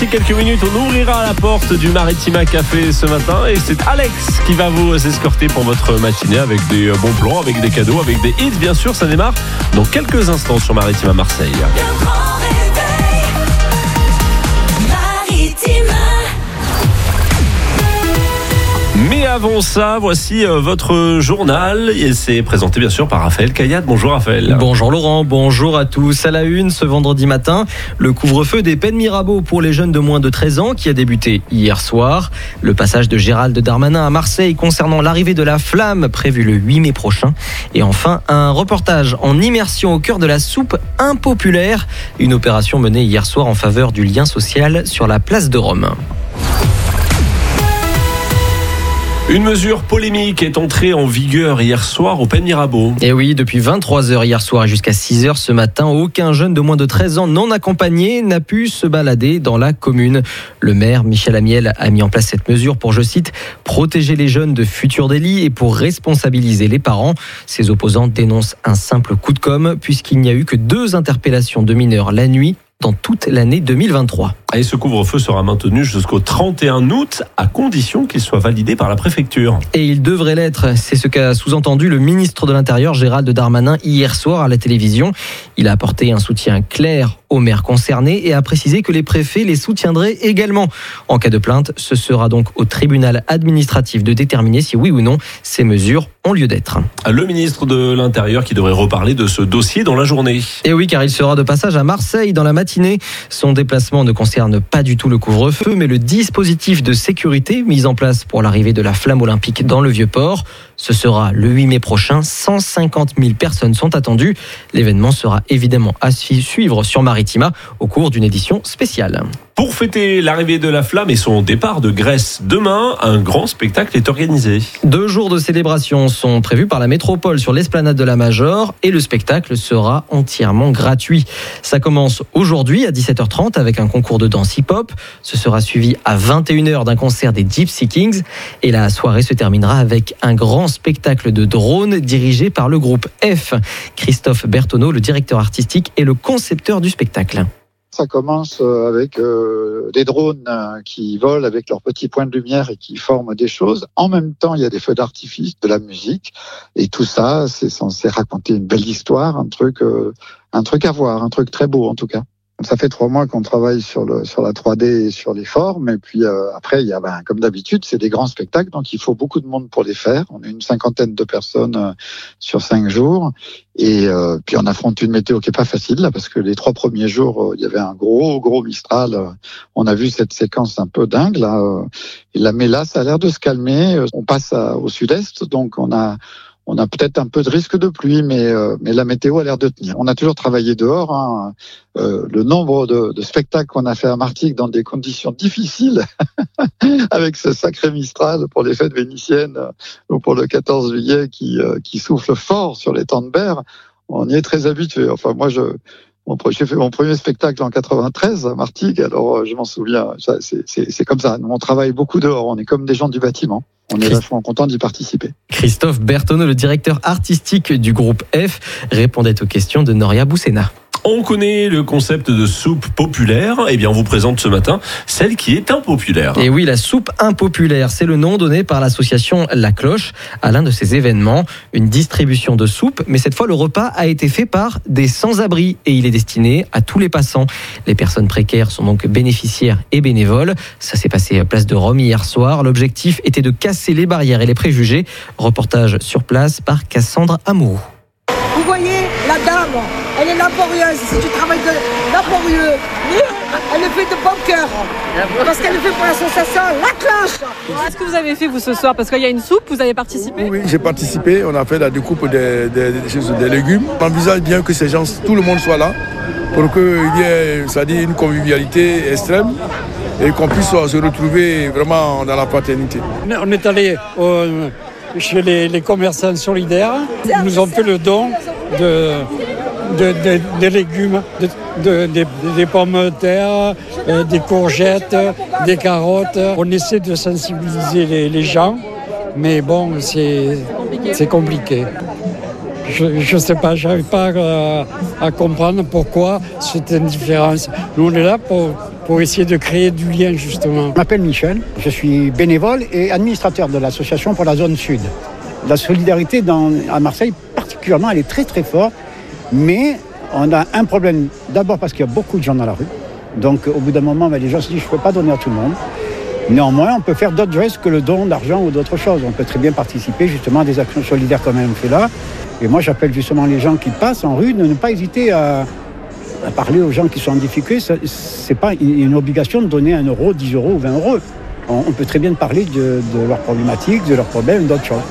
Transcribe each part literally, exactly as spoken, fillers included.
D'ici quelques minutes, on ouvrira la porte du Maritima Café ce matin et c'est Alex qui va vous escorter pour votre matinée avec des bons plans, avec des cadeaux, avec des hits. Bien sûr, ça démarre dans quelques instants sur Maritima Marseille. Mais avant ça, voici votre journal et c'est présenté bien sûr par Raphaël Cayade. Bonjour Raphaël. Bonjour Laurent, bonjour à tous. À la une ce vendredi matin, le couvre-feu des Pennes Mirabeau pour les jeunes de moins de treize ans qui a débuté hier soir. Le passage de Gérald Darmanin à Marseille concernant l'arrivée de la flamme prévue le huit mai prochain. Et enfin, un reportage en immersion au cœur de la soupe impopulaire. Une opération menée hier soir en faveur du lien social sur la place de Rome. Une mesure polémique est entrée en vigueur hier soir au Pennes Mirabeau. Et oui, depuis vingt-trois heures hier soir et jusqu'à six heures ce matin, aucun jeune de moins de treize ans non accompagné n'a pu se balader dans la commune. Le maire Michel Amiel a mis en place cette mesure pour, je cite, protéger les jeunes de futurs délits et pour responsabiliser les parents. Ses opposants dénoncent un simple coup de com' puisqu'il n'y a eu que deux interpellations de mineurs la nuit dans toute l'année deux mille vingt-trois. Et ce couvre-feu sera maintenu jusqu'au trente et un août à condition qu'il soit validé par la préfecture. Et il devrait l'être, c'est ce qu'a sous-entendu le ministre de l'Intérieur Gérald Darmanin hier soir à la télévision. Il a apporté un soutien clair aux maires concernés et a précisé que les préfets les soutiendraient également. En cas de plainte, ce sera donc au tribunal administratif de déterminer si oui ou non ces mesures ont lieu d'être. Le ministre de l'Intérieur qui devrait reparler de ce dossier dans la journée. Et oui, car il sera de passage à Marseille dans la matinée. Son déplacement ne concerne pas du tout le couvre-feu, mais le dispositif de sécurité mis en place pour l'arrivée de la flamme olympique dans le Vieux-Port. Ce sera le huit mai prochain. cent cinquante mille personnes sont attendues. L'événement sera évidemment à suivre sur Maritima au cours d'une édition spéciale. Pour fêter l'arrivée de la flamme et son départ de Grèce demain, un grand spectacle est organisé. Deux jours de célébration sont prévus par la métropole sur l'esplanade de la Major et le spectacle sera entièrement gratuit. Ça commence aujourd'hui à dix-sept heures trente avec un concours de danse hip-hop. Ce sera suivi à vingt et une heures d'un concert des Gypsy Kings et la soirée se terminera avec un grand spectacle de drones dirigé par le groupe F. Christophe Bertonneau, le directeur artistique et le concepteur du spectacle. Ça commence avec euh, des drones qui volent avec leurs petits points de lumière et qui forment des choses. En même temps, il y a des feux d'artifice, de la musique. Et tout ça, c'est censé raconter une belle histoire, un truc, euh, un truc à voir, un truc très beau en tout cas. Ça fait trois mois qu'on travaille sur le sur la trois D et sur les formes. Et puis euh, après, il y a, ben, comme d'habitude, c'est des grands spectacles, donc il faut beaucoup de monde pour les faire. On est une cinquantaine de personnes euh, sur cinq jours. Et euh, puis on affronte une météo qui est pas facile là, parce que les trois premiers jours, euh, il y avait un gros gros Mistral. Euh, on a vu cette séquence un peu dingue là. Euh, et là, mais là, ça a l'air de se calmer. On passe à, au sud-est, donc on a On a peut-être un peu de risque de pluie, mais, euh, mais la météo a l'air de tenir. On a toujours travaillé dehors. Hein. Euh, le nombre de, de spectacles qu'on a fait à Martigues dans des conditions difficiles, avec ce sacré Mistral pour les fêtes vénitiennes ou pour le quatorze juillet qui, euh, qui souffle fort sur les temps de berre, on y est très habitué. Enfin, moi, je... J'ai fait mon premier spectacle en quatre-vingt-treize à Martigues, alors je m'en souviens. C'est, c'est, c'est comme ça. Nous, on travaille beaucoup dehors. On est comme des gens du bâtiment. On est vachement contents d'y participer. Christophe Bertonneau, le directeur artistique du groupe F, répondait aux questions de Noria Boussena. On connaît le concept de soupe populaire. Eh bien, on vous présente ce matin celle qui est impopulaire. Et oui, la soupe impopulaire, c'est le nom donné par l'association La Cloche à l'un de ces événements. Une distribution de soupe, mais cette fois, le repas a été fait par des sans-abri et il est destiné à tous les passants. Les personnes précaires sont donc bénéficiaires et bénévoles. Ça s'est passé à Place de Rome hier soir. L'objectif était de casser les barrières et les préjugés. Reportage sur place par Cassandre Amourou. Vous voyez, la dame, elle est laborieuse, c'est du travail de laborieux, mais elle le fait de bon cœur, parce qu'elle le fait pour l'association La Cloche. Qu'est-ce que vous avez fait vous ce soir? Parce qu'il y a une soupe, vous avez participé? Oui, oui, j'ai participé, on a fait la découpe des, des, des, des légumes. On envisage bien que ces gens, tout le monde soit là, pour qu'il y ait, c'est-à-dire une convivialité extrême, et qu'on puisse se retrouver vraiment dans la fraternité. On est allé au... chez les, les commerçants solidaires. Ils nous ont fait le don de, de, de, de légumes, de, de, de, des pommes de terre, euh, des courgettes, des carottes. On essaie de sensibiliser les, les gens, mais bon, c'est, c'est compliqué. Je ne sais pas, je n'arrive pas à, à comprendre pourquoi cette indifférence. Nous, on est là pour pour essayer de créer du lien justement. Je m'appelle Michel, je suis bénévole et administrateur de l'association pour la zone sud. La solidarité dans, à Marseille particulièrement, elle est très très forte, mais on a un problème d'abord parce qu'il y a beaucoup de gens dans la rue. Donc au bout d'un moment, ben, les gens se disent je ne peux pas donner à tout le monde. Néanmoins, on peut faire d'autres gestes que le don d'argent ou d'autres choses. On peut très bien participer justement à des actions solidaires comme elle fait là. Et moi, j'appelle justement les gens qui passent en rue de ne pas hésiter à, à parler aux gens qui sont en difficulté. Ce n'est pas une obligation de donner un euro, dix euros ou vingt euros. On, on peut très bien parler de, de leurs problématiques, de leurs problèmes, d'autres choses.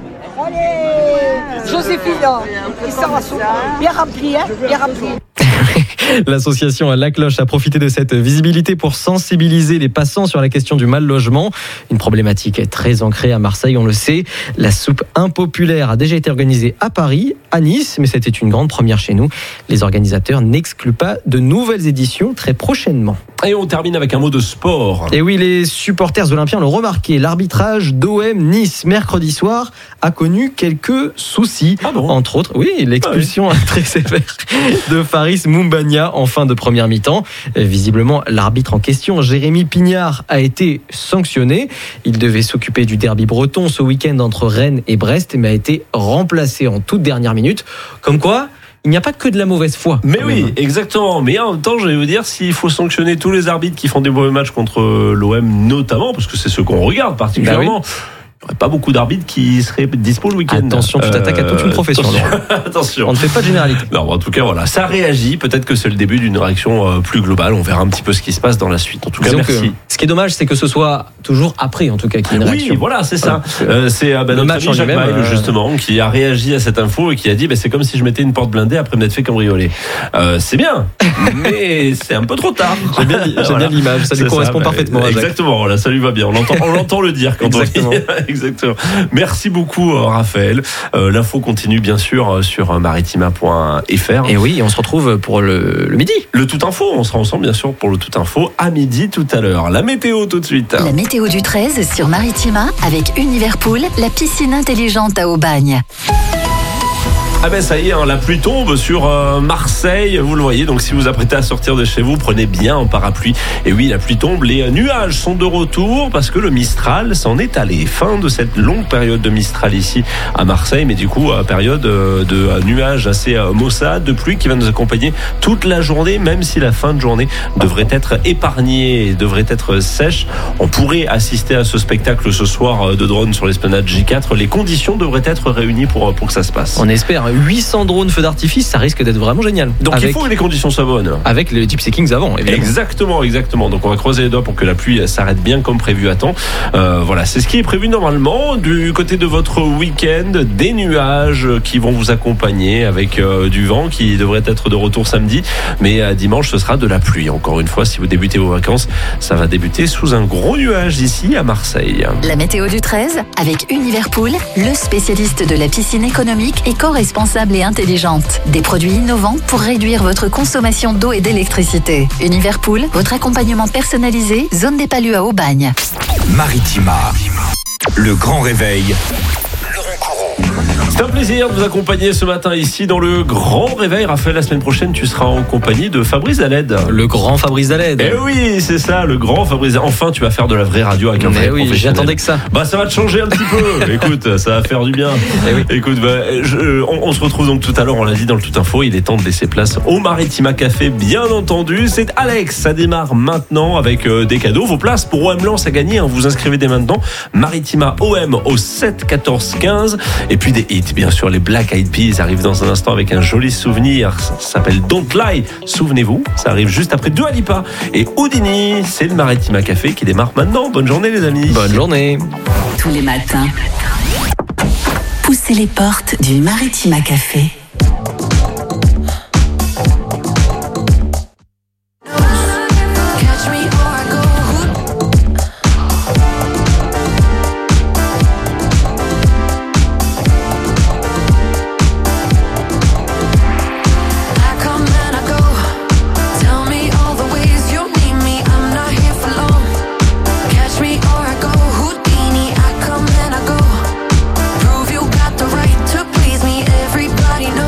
Allez, Joséphine, il sort la soupe. Bien rempli, hein, bien rempli. L'association La Cloche a profité de cette visibilité pour sensibiliser les passants sur la question du mal logement. Une problématique très ancrée à Marseille, on le sait. La soupe impopulaire a déjà été organisée à Paris, à Nice, mais c'était une grande première chez nous. Les organisateurs n'excluent pas de nouvelles éditions très prochainement. Et on termine avec un mot de sport. Et oui, les supporters olympiens l'ont remarqué. L'arbitrage d'O M Nice mercredi soir a connu quelques soucis. Ah bon ? Entre autres, oui, l'expulsion ah oui. très sévère de Faris Moumbagna en fin de première mi-temps. Visiblement, l'arbitre en question, Jérémy Pignard, a été sanctionné. Il devait s'occuper du derby breton ce week-end entre Rennes et Brest, mais a été remplacé en toute dernière minute. Comme quoi, il n'y a pas que de la mauvaise foi. Mais oui, même. Exactement. Mais en même temps, je vais vous dire, s'il faut sanctionner tous les arbitres qui font des mauvais matchs contre l'O M notamment, parce que c'est ceux qu'on regarde particulièrement, bah oui. Il n'y aurait pas beaucoup d'arbitres qui seraient dispo le week-end. Attention, tu t'attaques euh, à toute une profession. Attention. attention. On ne fait pas de généralité. Non, en tout cas, voilà, ça réagit. Peut-être que c'est le début d'une réaction euh, plus globale. On verra un petit peu ce qui se passe dans la suite. En tout cas, Disons merci. Que, ce qui est dommage, c'est que ce soit toujours après, en tout cas, qu'il y ait une réaction. Oui, voilà, c'est ça. Voilà, euh, c'est euh, bah, notre match ami Jacques Maille, euh... justement, qui a réagi à cette info et qui a dit bah, c'est comme si je mettais une porte blindée après m'être fait cambrioler. Euh, c'est bien, mais c'est un peu trop tard. J'aime bien, j'aime voilà. bien l'image, ça lui correspond ça, bah, parfaitement. À exactement, voilà, ça lui va bien. On l'entend, on l'entend le dire quand exactement. on dit. Exactement. Merci beaucoup, Raphaël. Euh, l'info continue bien sûr sur maritima point f r. Et oui, on se retrouve pour le, le midi. Le Tout Info, on sera ensemble bien sûr pour le Tout Info à midi tout à l'heure. La météo tout de suite. La météo du treize sur Maritima avec Univerpool, la piscine intelligente à Aubagne. Ah ben ça y est, hein, la pluie tombe sur euh, Marseille, vous le voyez, donc si vous vous apprêtez à sortir de chez vous, prenez bien un parapluie. Et oui, la pluie tombe, les nuages sont de retour parce que le Mistral s'en est allé. Fin de cette longue période de Mistral ici à Marseille, mais du coup, euh, période euh, de euh, nuages assez euh, maussades, de pluie qui va nous accompagner toute la journée, même si la fin de journée devrait être épargnée et devrait être sèche. On pourrait assister à ce spectacle ce soir euh, de drone sur l'esplanade J quatre. Les conditions devraient être réunies pour, pour que ça se passe. On espère. huit cents drones feux d'artifice, ça risque d'être vraiment génial. Donc avec, il faut que les conditions soient bonnes. Avec les Gypsy Kings avant, évidemment. Exactement, exactement. Donc on va croiser les doigts pour que la pluie s'arrête bien comme prévu à temps. Euh, voilà, c'est ce qui est prévu normalement. Du côté de votre week-end, des nuages qui vont vous accompagner avec euh, du vent qui devrait être de retour samedi. Mais euh, dimanche, ce sera de la pluie. Encore une fois, si vous débutez vos vacances, ça va débuter sous un gros nuage ici à Marseille. La météo du treize avec Univerpool, le spécialiste de la piscine économique éco-responsable et intelligente. Des produits innovants pour réduire votre consommation d'eau et d'électricité. Univerpool, votre accompagnement personnalisé, zone des Palus à Aubagne. Maritima, le grand réveil. C'est un plaisir de vous accompagner ce matin ici dans le Grand Réveil. Raphaël, la semaine prochaine, tu seras en compagnie de Fabrice Daled. Le grand Fabrice Daled. Eh oui, c'est ça, le grand Fabrice. Enfin, tu vas faire de la vraie radio avec un vrai oui, professionnel. J'attendais que ça. Bah, ça va te changer un petit peu. Écoute, ça va faire du bien. Eh oui. Écoute, bah, je, on, on se retrouve donc tout à l'heure, on l'a dit dans le Tout Info, il est temps de laisser place au Maritima Café, bien entendu. C'est Alex, ça démarre maintenant avec euh, des cadeaux. Vos places pour O M Lens à gagner, hein. Vous inscrivez dès maintenant. Maritima O M au sept quatorze quinze. Et puis des hits, bien sûr, les Black Eyed Peas arrivent dans un instant avec un joli souvenir. Ça s'appelle Don't Lie. Souvenez-vous, ça arrive juste après Dua Lipa et Houdini. C'est le Maritima Café qui démarre maintenant. Bonne journée, les amis. Bonne journée. Tous les matins, poussez les portes du Maritima Café. Everybody knows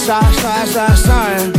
shy, shy, shy, shy.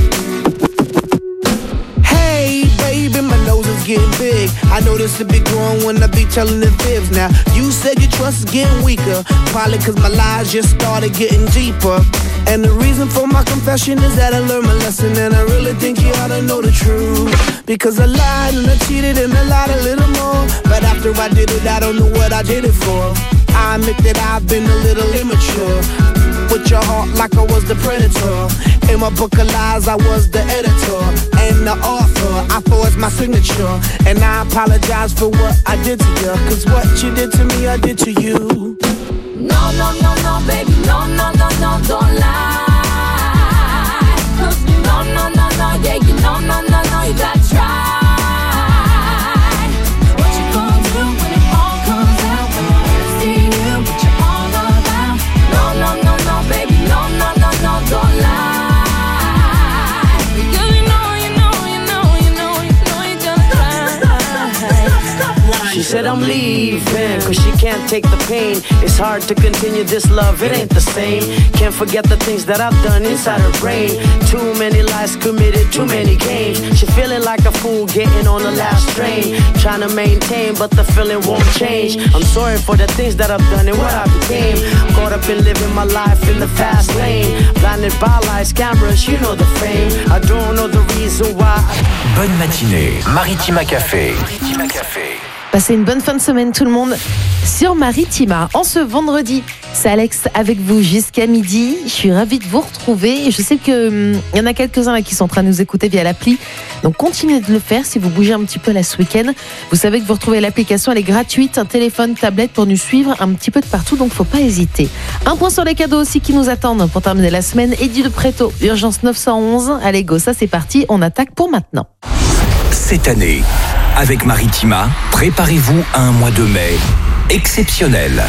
Hey, baby, my nose is getting big. I notice it be growing when I be telling the fibs. Now, you said your trust is getting weaker. Probably cause my lies just started getting deeper. And the reason for my confession is that I learned my lesson. And I really think you ought to know the truth. Because I lied and I cheated and I lied a little more. But after I did it, I don't know what I did it for. I admit that I've been a little immature. With your heart like I was the predator. In my book of lies, I was the editor and the author. I forged my signature, and I apologize for what I did to you. Cause what you did to me, I did to you. No, no, no, no, baby, no, no, no, no, don't lie. No, no, no, no, yeah, you know, no, no, no, you gotta try. What you gonna do when it all comes out? When I see you, what you all about? No, no, no, no, baby, no, no, no, no, don't lie. Because you know, you know, you know, you know, you know you're gonna cry. She said I'm leaving, cause she can't take the pain. It's hard to continue this love, it ain't the same. Can't forget the things that I've done inside her brain. Too many lies committed, too many games. She feeling like a fool getting on the last train. Trying to maintain, but the feeling won't change. I'm sorry for the things that I've done and what I became. Caught up in living my life in the fast lane. Blinded by lights, cameras, you know the fame. I don't know the reason why. Bonne matinée, Maritima Café. Maritima Café. Passez une bonne fin de semaine tout le monde sur Maritima. En ce vendredi, c'est Alex avec vous jusqu'à midi. Je suis ravie de vous retrouver. Je sais qu'il hum, y en a quelques-uns là qui sont en train de nous écouter via l'appli. Donc continuez de le faire si vous bougez un petit peu là ce week-end. Vous savez que vous retrouvez l'application, elle est gratuite. Un téléphone, tablette pour nous suivre un petit peu de partout. Donc faut pas hésiter. Un point sur les cadeaux aussi qui nous attendent pour terminer la semaine. Eddie de Préto, urgence neuf cent onze. Allez go, ça c'est parti. On attaque pour maintenant. Cette année, avec Maritima, préparez-vous à un mois de mai exceptionnel.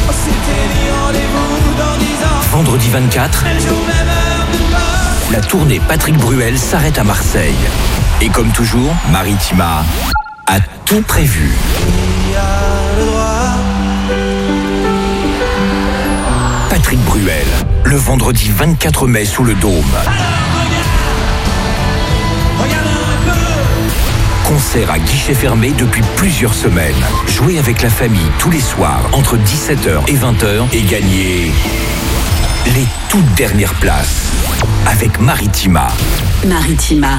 Vendredi vingt-quatre, la tournée Patrick Bruel s'arrête à Marseille. Et comme toujours, Maritima a tout prévu. Patrick Bruel, le vendredi vingt-quatre mai sous le Dôme. Concert à guichet fermé depuis plusieurs semaines. Jouez avec la famille tous les soirs entre dix-sept heures et vingt heures et gagnez les toutes dernières places avec Maritima. Maritima.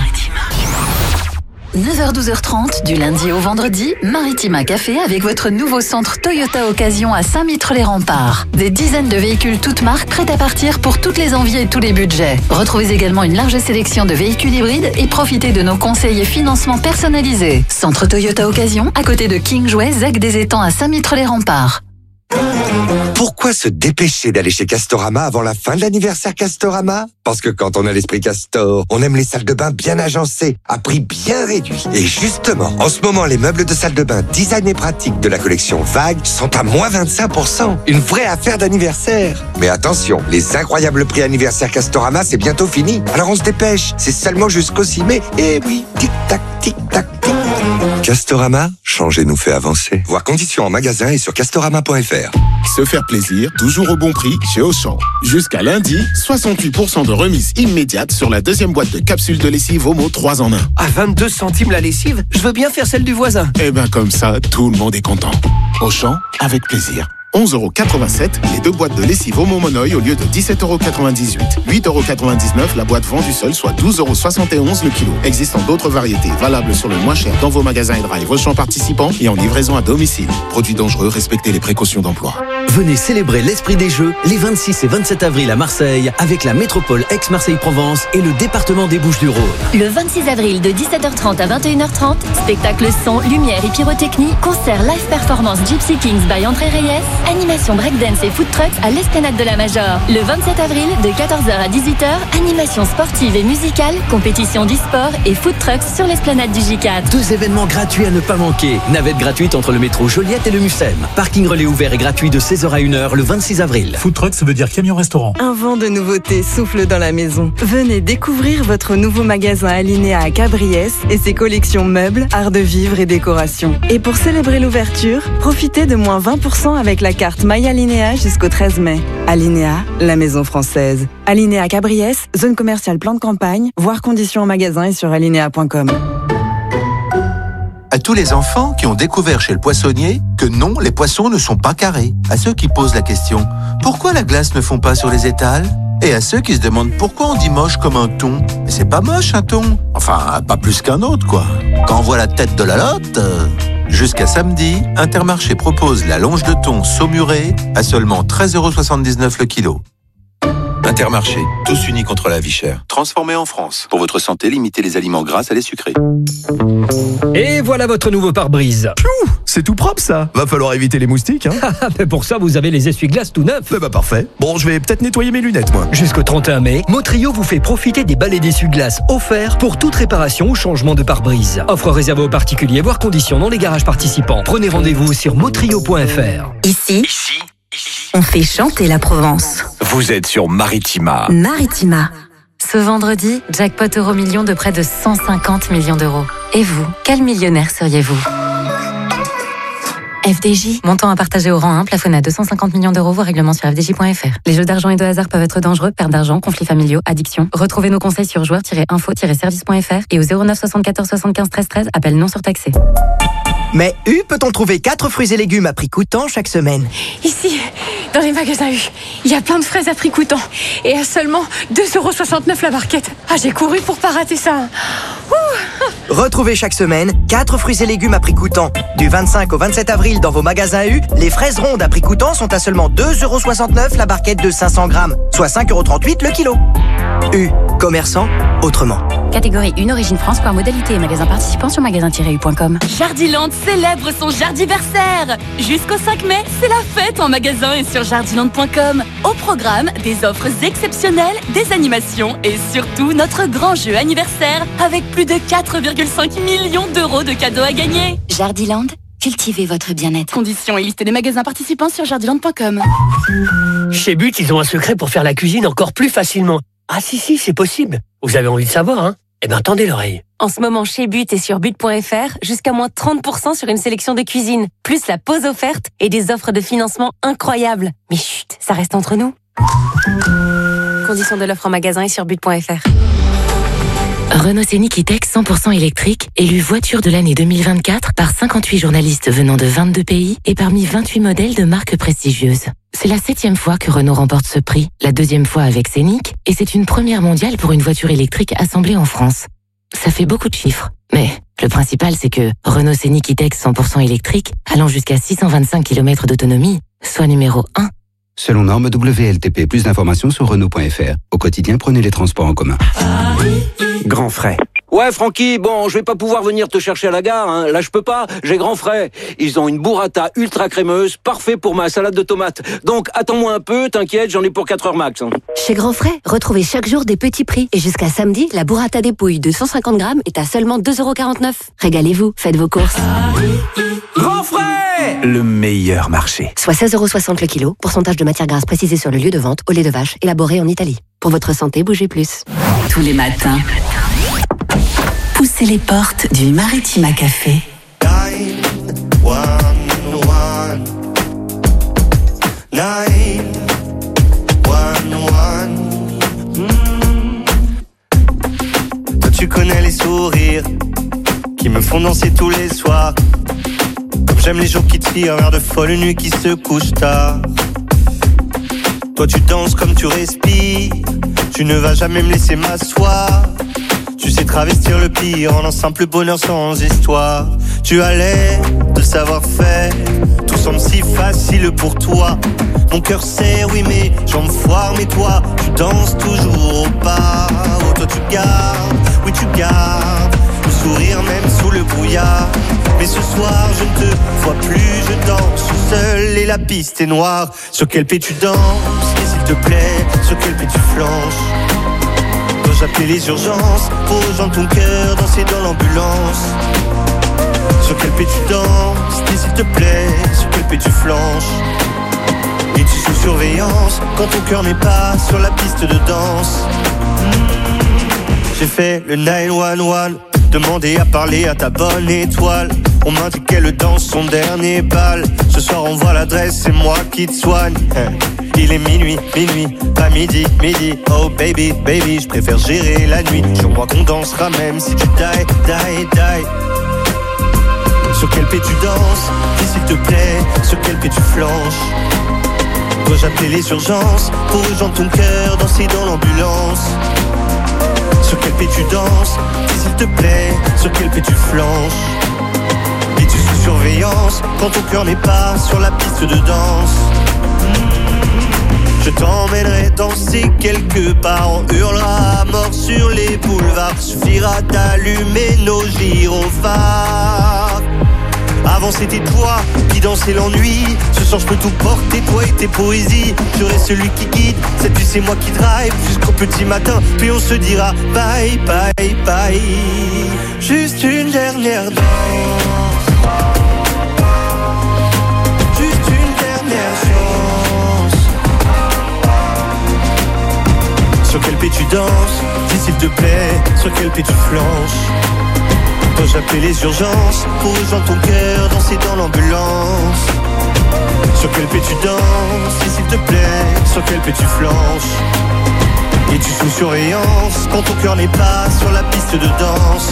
neuf heures douze heures trente du lundi au vendredi, Maritima Café avec votre nouveau centre Toyota Occasion à Saint-Mittre-les-Remparts. Des dizaines de véhicules toutes marques prêts à partir pour toutes les envies et tous les budgets. Retrouvez également une large sélection de véhicules hybrides et profitez de nos conseils et financements personnalisés. Centre Toyota Occasion à côté de King Jouet, Zac des Étangs à Saint-Mittre-les-Remparts. Pourquoi se dépêcher d'aller chez Castorama avant la fin de l'anniversaire Castorama? Parce que quand on a l'esprit Castor, on aime les salles de bain bien agencées, à prix bien réduit. Et justement, en ce moment, les meubles de salle de bain design et pratique de la collection Vague sont à moins vingt-cinq pour cent. Une vraie affaire d'anniversaire. Mais attention, les incroyables prix anniversaire Castorama, c'est bientôt fini. Alors on se dépêche, c'est seulement jusqu'au six mai. Et oui, tic-tac, tic-tac, tic. Castorama, changer nous fait avancer. Voir conditions en magasin et sur castorama point f r. Se faire plaisir, toujours au bon prix chez Auchan. Jusqu'à lundi, soixante-huit pour cent de remise immédiate sur la deuxième boîte de capsules de lessive Omo trois en un. À vingt-deux centimes la lessive, je veux bien faire celle du voisin. Eh ben comme ça, tout le monde est content. Auchan, avec plaisir. onze euros quatre-vingt-sept, les deux boîtes de lessive Omo Monoï au lieu de dix-sept euros quatre-vingt-dix-huit. huit euros quatre-vingt-dix-neuf la boîte vendue seule, soit douze euros soixante et onze le kilo. Existant d'autres variétés, valables sur le moins cher dans vos magasins et drive Auchan participants et en livraison à domicile. Produits dangereux, respectez les précautions d'emploi. Venez célébrer l'esprit des Jeux les vingt-six et vingt-sept avril à Marseille avec la métropole Aix-Marseille-Provence et le département des Bouches-du-Rhône. Le vingt-six avril de dix-sept heures trente à vingt et une heures trente, spectacle son, lumière et pyrotechnie, concert live performance Gypsy Kings by André Reyes, animation breakdance et food trucks à l'Esplanade de la Major. Le vingt-sept avril de quatorze heures à dix-huit heures, animation sportive et musicale, compétition d'e-sport et food trucks sur l'Esplanade du J quatre. Deux événements gratuits à ne pas manquer. Navette gratuite entre le métro Joliette et le Mucem. Parking relais ouvert et gratuit de seize seize heures à une heure le vingt-six avril. Food truck, ça veut dire camion-restaurant. Un vent de nouveautés souffle dans la maison. Venez découvrir votre nouveau magasin Alinéa à Cabriès et ses collections meubles, art de vivre et décoration. Et pour célébrer l'ouverture, profitez de moins vingt pour cent avec la carte My Alinéa jusqu'au treize mai. Alinéa, la maison française. Alinéa Cabriès, zone commerciale plan de campagne, voir conditions en magasin et sur alinéa point com. À tous les enfants qui ont découvert chez le poissonnier que non, les poissons ne sont pas carrés. À ceux qui posent la question « Pourquoi la glace ne fond pas sur les étals ?» Et à ceux qui se demandent pourquoi on dit moche comme un thon. Mais c'est pas moche un thon. Enfin, pas plus qu'un autre, quoi. Quand on voit la tête de la lotte... Euh... Jusqu'à samedi, Intermarché propose la longe de thon saumurée à seulement treize euros soixante-dix-neuf le kilo. Intermarché, tous unis contre la vie chère. Transformé en France. Pour votre santé, limitez les aliments gras à les sucrés. Et voilà votre nouveau pare-brise. Piou, c'est tout propre ça. Va falloir éviter les moustiques, hein. Mais pour ça, vous avez les essuie-glaces tout neufs. Eh bah parfait. Bon, je vais peut-être nettoyer mes lunettes, moi. Jusqu'au trente et un mai, Motrio vous fait profiter des balais d'essuie-glaces offerts pour toute réparation ou changement de pare-brise. Offre réservée aux particuliers, voire conditions dans les garages participants. Prenez rendez-vous sur motrio point f r. Ici, Ici. On fait chanter la Provence. Vous êtes sur Maritima. Maritima. Ce vendredi, jackpot euro million de près de cent cinquante millions d'euros. Et vous, quel millionnaire seriez-vous ? F D J, montant à partager au rang un, plafonné à deux cent cinquante millions d'euros, voire règlement sur f d j point f r. Les jeux d'argent et de hasard peuvent être dangereux, perte d'argent, conflits familiaux, addiction. Retrouvez nos conseils sur joueurs tiret info tiret service point f r et au zéro neuf soixante-quatorze soixante-quinze treize treize, appel non surtaxé. Mais U peut-on trouver quatre fruits et légumes à prix coûtant chaque semaine? Ici, dans les magasins U, il y a plein de fraises à prix coûtant et à seulement deux euros soixante-neuf la barquette. Ah, j'ai couru pour pas rater ça. Ouh. Retrouvez chaque semaine quatre fruits et légumes à prix coûtant. Du vingt-cinq au vingt-sept avril dans vos magasins U, les fraises rondes à prix coûtant sont à seulement deux euros soixante-neuf la barquette de cinq cents grammes, soit cinq euros trente-huit le kilo. U, commerçant autrement. Catégorie une Origine France, par modalité et magasin participant sur magasin tiret u point com. Jardiland célèbre son jardiversaire. Jusqu'au cinq mai, c'est la fête en magasin et sur jardiland point com. Au programme, des offres exceptionnelles, des animations et surtout notre grand jeu anniversaire avec plus de quatre virgule cinq millions d'euros de cadeaux à gagner. Jardiland, cultivez votre bien-être. Conditions et liste des magasins participants sur jardiland point com. Chez But, ils ont un secret pour faire la cuisine encore plus facilement. Ah si, si, c'est possible. Vous avez envie de savoir, hein? Eh bien, tendez l'oreille. En ce moment, chez But et sur but point f r, jusqu'à moins trente pour cent sur une sélection de cuisine, plus la pause offerte et des offres de financement incroyables. Mais chut, ça reste entre nous. Conditions de l'offre en magasin et sur but point f r. Renault Scénic E-Tech cent pour cent électrique, élu voiture de l'année deux mille vingt-quatre par cinquante-huit journalistes venant de vingt-deux pays et parmi vingt-huit modèles de marques prestigieuses. C'est la septième fois que Renault remporte ce prix, la deuxième fois avec Scénic, et c'est une première mondiale pour une voiture électrique assemblée en France. Ça fait beaucoup de chiffres, mais le principal c'est que Renault Scénic E-Tech cent pour cent électrique, allant jusqu'à six cent vingt-cinq kilomètres d'autonomie, soit numéro un. Selon norme W L T P, plus d'informations sur Renault point f r. Au quotidien, prenez les transports en commun. Grand frais. Ouais, Francky, bon, je vais pas pouvoir venir te chercher à la gare, hein. Là, je peux pas, j'ai Grand Frais. Ils ont une burrata ultra crémeuse, parfait pour ma salade de tomates. Donc, attends-moi un peu, t'inquiète, j'en ai pour quatre heures max. Hein. Chez Grand Frais, retrouvez chaque jour des petits prix. Et jusqu'à samedi, la burrata des pouilles de cent cinquante grammes est à seulement deux euros quarante-neuf. Régalez-vous, faites vos courses. Grand Frais, le meilleur marché. Soit seize euros soixante le kilo, pourcentage de matière grasse précisé sur le lieu de vente, au lait de vache, élaboré en Italie. Pour votre santé, bougez plus. Tous les matins, poussez les portes du Maritima Café. nine one one nine one one Toi tu connais les sourires qui me font danser tous les soirs. Comme j'aime les jours qui tirent vers de folles nuits qui se couchent tard. Toi tu danses comme tu respires, tu ne vas jamais me laisser m'asseoir. Tu sais travestir le pire en un simple bonheur sans histoire. Tu as l'air de savoir faire, tout semble si facile pour toi. Mon cœur serre, oui mes jambes foirent, mais toi tu danses toujours au pas. Oh toi tu gardes, oui tu gardes le sourire même sous le brouillard. Mais ce soir je ne te vois plus, je danse seul et la piste est noire. Sur quel pied tu danses, et s'il te plaît, sur quel pied tu flanches. Dois-je appeler les urgences pour rejoindre ton cœur, danser dans l'ambulance. Sur quel pied tu danses, et s'il te plaît, sur quel pied tu flanches. Es-tu sous surveillance quand ton cœur n'est pas sur la piste de danse? J'ai fait le neuf un un, demandé à parler à ta bonne étoile. On m'a dit qu'elle danse son dernier bal. Ce soir on voit l'adresse, c'est moi qui te soigne. Il est minuit, minuit, pas midi, midi. Oh baby, baby, je préfère gérer la nuit. Jure-moi qu'on dansera même si tu die, die, die. Sur quel pied tu danses? Dis s'il te plaît, sur quel pied tu flanches? Dois-je appeler les urgences pour rejoindre ton cœur, danser dans l'ambulance? Sur quel pied tu danses? Dis s'il te plaît, sur quel pied tu flanches? Es-tu sous surveillance quand ton cœur n'est pas sur la piste de danse? Je t'emmènerai danser quelque part, on hurlera à mort sur les boulevards. Suffira d'allumer nos gyrophares. Avant c'était toi qui dansais l'ennui. Ce soir je peux tout porter, toi et tes poésies. Je serai celui qui guide, cette nuit c'est moi qui drive jusqu'au petit matin, puis on se dira bye bye bye. Juste une dernière danse, juste une dernière chance. Sur quel pied tu danses? Dis s'il te plaît, sur quel pied tu flanches? Dois-je appeler les urgences pour rejoindre ton cœur, danser dans l'ambulance? Sur quel pied tu danses? Dis s'il te plaît, sur quel pied tu flanches? Es-tu sous surveillance quand ton cœur n'est pas sur la piste de danse?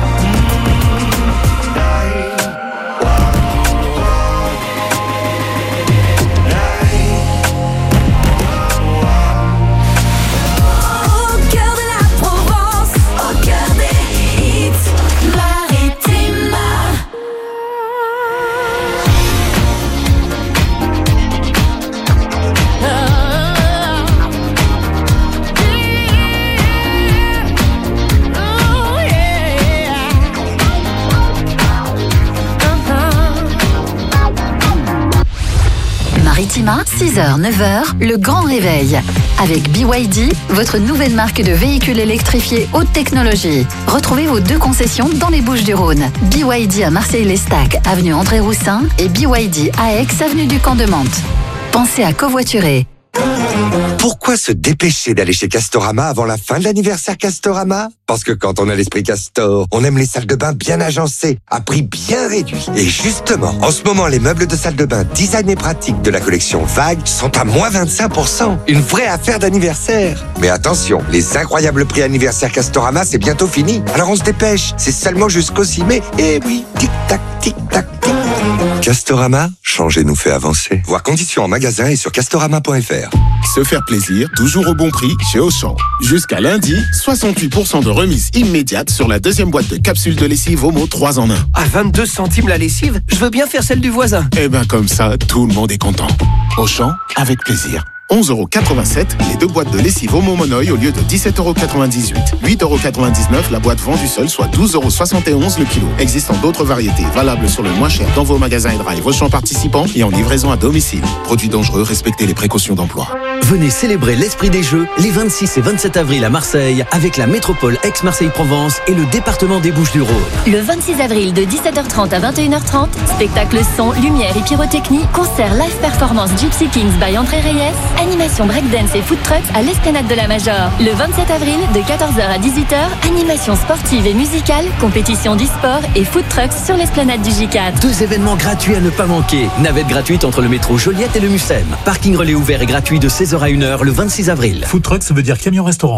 six heures, neuf heures, le grand réveil. Avec B Y D, votre nouvelle marque de véhicules électrifiés haute technologie. Retrouvez vos deux concessions dans les Bouches-du-Rhône. B Y D à Marseille-l'Estac, avenue André Roussin, et B Y D à Aix, avenue du Camp de Mantes. Pensez à covoiturer. Pourquoi se dépêcher d'aller chez Castorama avant la fin de l'anniversaire Castorama? Parce que quand on a l'esprit Castor, on aime les salles de bain bien agencées, à prix bien réduit. Et justement, en ce moment, les meubles de salle de bain design et pratique de la collection Vague sont à moins vingt-cinq pour cent. Une vraie affaire d'anniversaire. Mais attention, les incroyables prix anniversaire Castorama, c'est bientôt fini. Alors on se dépêche, c'est seulement jusqu'au six mai. Et oui, tic-tac, tic-tac, tic. Castorama, changer nous fait avancer. Voir conditions en magasin et sur castorama point f r. Se faire plaisir, toujours au bon prix chez Auchan. Jusqu'à lundi, soixante-huit pour cent de remise immédiate sur la deuxième boîte de capsules de lessive Omo trois en un. À vingt-deux centimes la lessive, je veux bien faire celle du voisin. Eh ben comme ça, tout le monde est content. Auchan, avec plaisir. onze euros quatre-vingt-sept, les deux boîtes de lessive Omo Monoï au lieu de dix-sept euros quatre-vingt-dix-huit. huit euros quatre-vingt-dix-neuf la boîte vendue seule, soit douze euros soixante et onze le kilo. Existant d'autres variétés, valables sur le moins cher dans vos magasins et drive Auchan participants et en livraison à domicile. Produits dangereux, respectez les précautions d'emploi. Venez célébrer l'esprit des Jeux les vingt-six et vingt-sept avril à Marseille avec la métropole Aix-Marseille-Provence et le département des Bouches-du-Rhône. Le vingt-six avril de dix-sept heures trente à vingt et une heures trente, spectacle son, lumière et pyrotechnie, concert live performance Gypsy Kings by André Reyes, animation breakdance et food trucks à l'Esplanade de la Major. Le vingt-sept avril de quatorze heures à dix-huit heures, animation sportive et musicale, compétition d'e-sport et food trucks sur l'Esplanade du J quatre. Deux événements gratuits à ne pas manquer. Navette gratuite entre le métro Joliette et le Mucem. Parking relais ouvert et gratuit de seize heures à une heure le vingt-six avril. Food truck, ça veut dire camion-restaurant.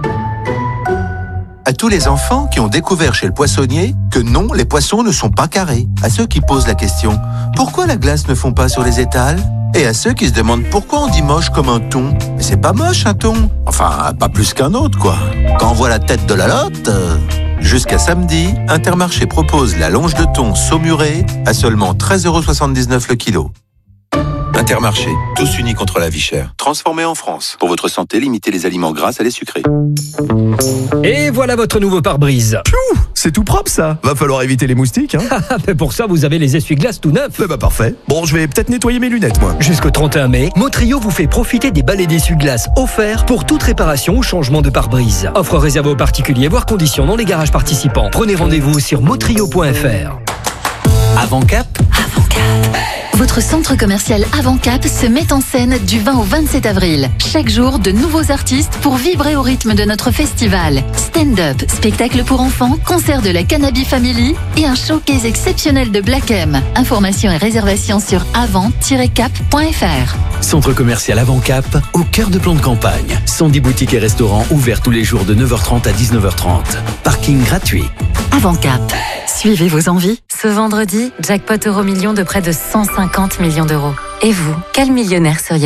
À tous les enfants qui ont découvert chez le poissonnier que non, les poissons ne sont pas carrés. À ceux qui posent la question « Pourquoi la glace ne fond pas sur les étals ?» Et à ceux qui se demandent pourquoi on dit moche comme un thon. Mais c'est pas moche un thon. Enfin, pas plus qu'un autre, quoi. Quand on voit la tête de la lotte... Euh... Jusqu'à samedi, Intermarché propose la longe de thon saumurée à seulement treize euros soixante-dix-neuf le kilo. Intermarché, tous unis contre la vie chère. Transformé en France. Pour votre santé, limitez les aliments gras à les sucrés. Et voilà votre nouveau pare-brise. Piou, c'est tout propre ça. Va falloir éviter les moustiques. Hein. Mais pour ça, vous avez les essuie-glaces tout neufs. Eh bah parfait. Bon, je vais peut-être nettoyer mes lunettes, moi. Jusqu'au trente et un mai, Motrio vous fait profiter des balais d'essuie-glaces offerts pour toute réparation ou changement de pare-brise. Offre réservée aux particuliers, voire conditions dans les garages participants. Prenez rendez-vous sur motrio point f r. Avant cap, Avant cap. Votre centre commercial Avancap se met en scène du vingt au vingt-sept avril. Chaque jour, de nouveaux artistes pour vibrer au rythme de notre festival. Stand-up, spectacle pour enfants, concert de la Cannabis Family et un showcase exceptionnel de Black M. Informations et réservations sur avant tiret cap point f r. Centre commercial Avancap, au cœur de plan de campagne. cent dix boutiques et restaurants ouverts tous les jours de neuf heures trente à dix-neuf heures trente. Parking gratuit. Avancap, suivez vos envies. Ce vendredi, jackpot euro million de près de cent cinquante millions d'euros. Et vous, quel millionnaire seriez-vous ?